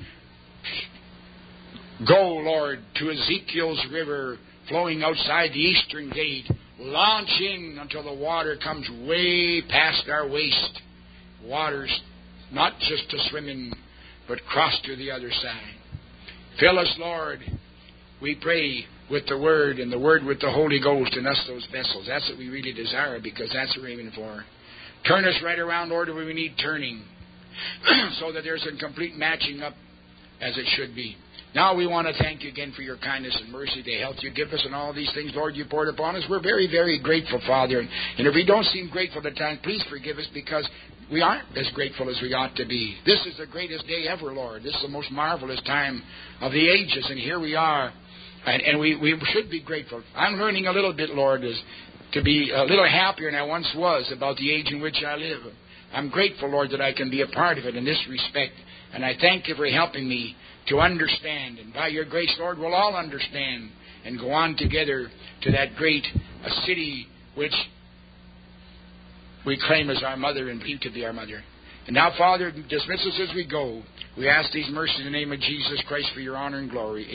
go, Lord, to Ezekiel's river flowing outside the eastern gate, launching until the water comes way past our waist. Waters not just to swim in, but cross to the other side. Fill us, Lord, we pray, with the Word, and the Word with the Holy Ghost, and us those vessels. That's what we really desire, because that's what we're aiming for. Turn us right around, Lord, where we need turning, so that there's a complete matching up as it should be. Now we want to thank you again for your kindness and mercy, the health you give us, and all these things, Lord, you poured upon us. We're very, very grateful, Father. And, and if we don't seem grateful at times, please forgive us, because we aren't as grateful as we ought to be. This is the greatest day ever, Lord. This is the most marvelous time of the ages, and here we are. And, and we, we should be grateful. I'm learning a little bit, Lord, as, to be a little happier than I once was about the age in which I live. I'm grateful, Lord, that I can be a part of it in this respect. And I thank you for helping me to understand. And by your grace, Lord, we'll all understand and go on together to that great uh, city which we claim as our mother and believe to be our mother. And now, Father, dismiss us as we go. We ask these mercies in the name of Jesus Christ for your honor and glory.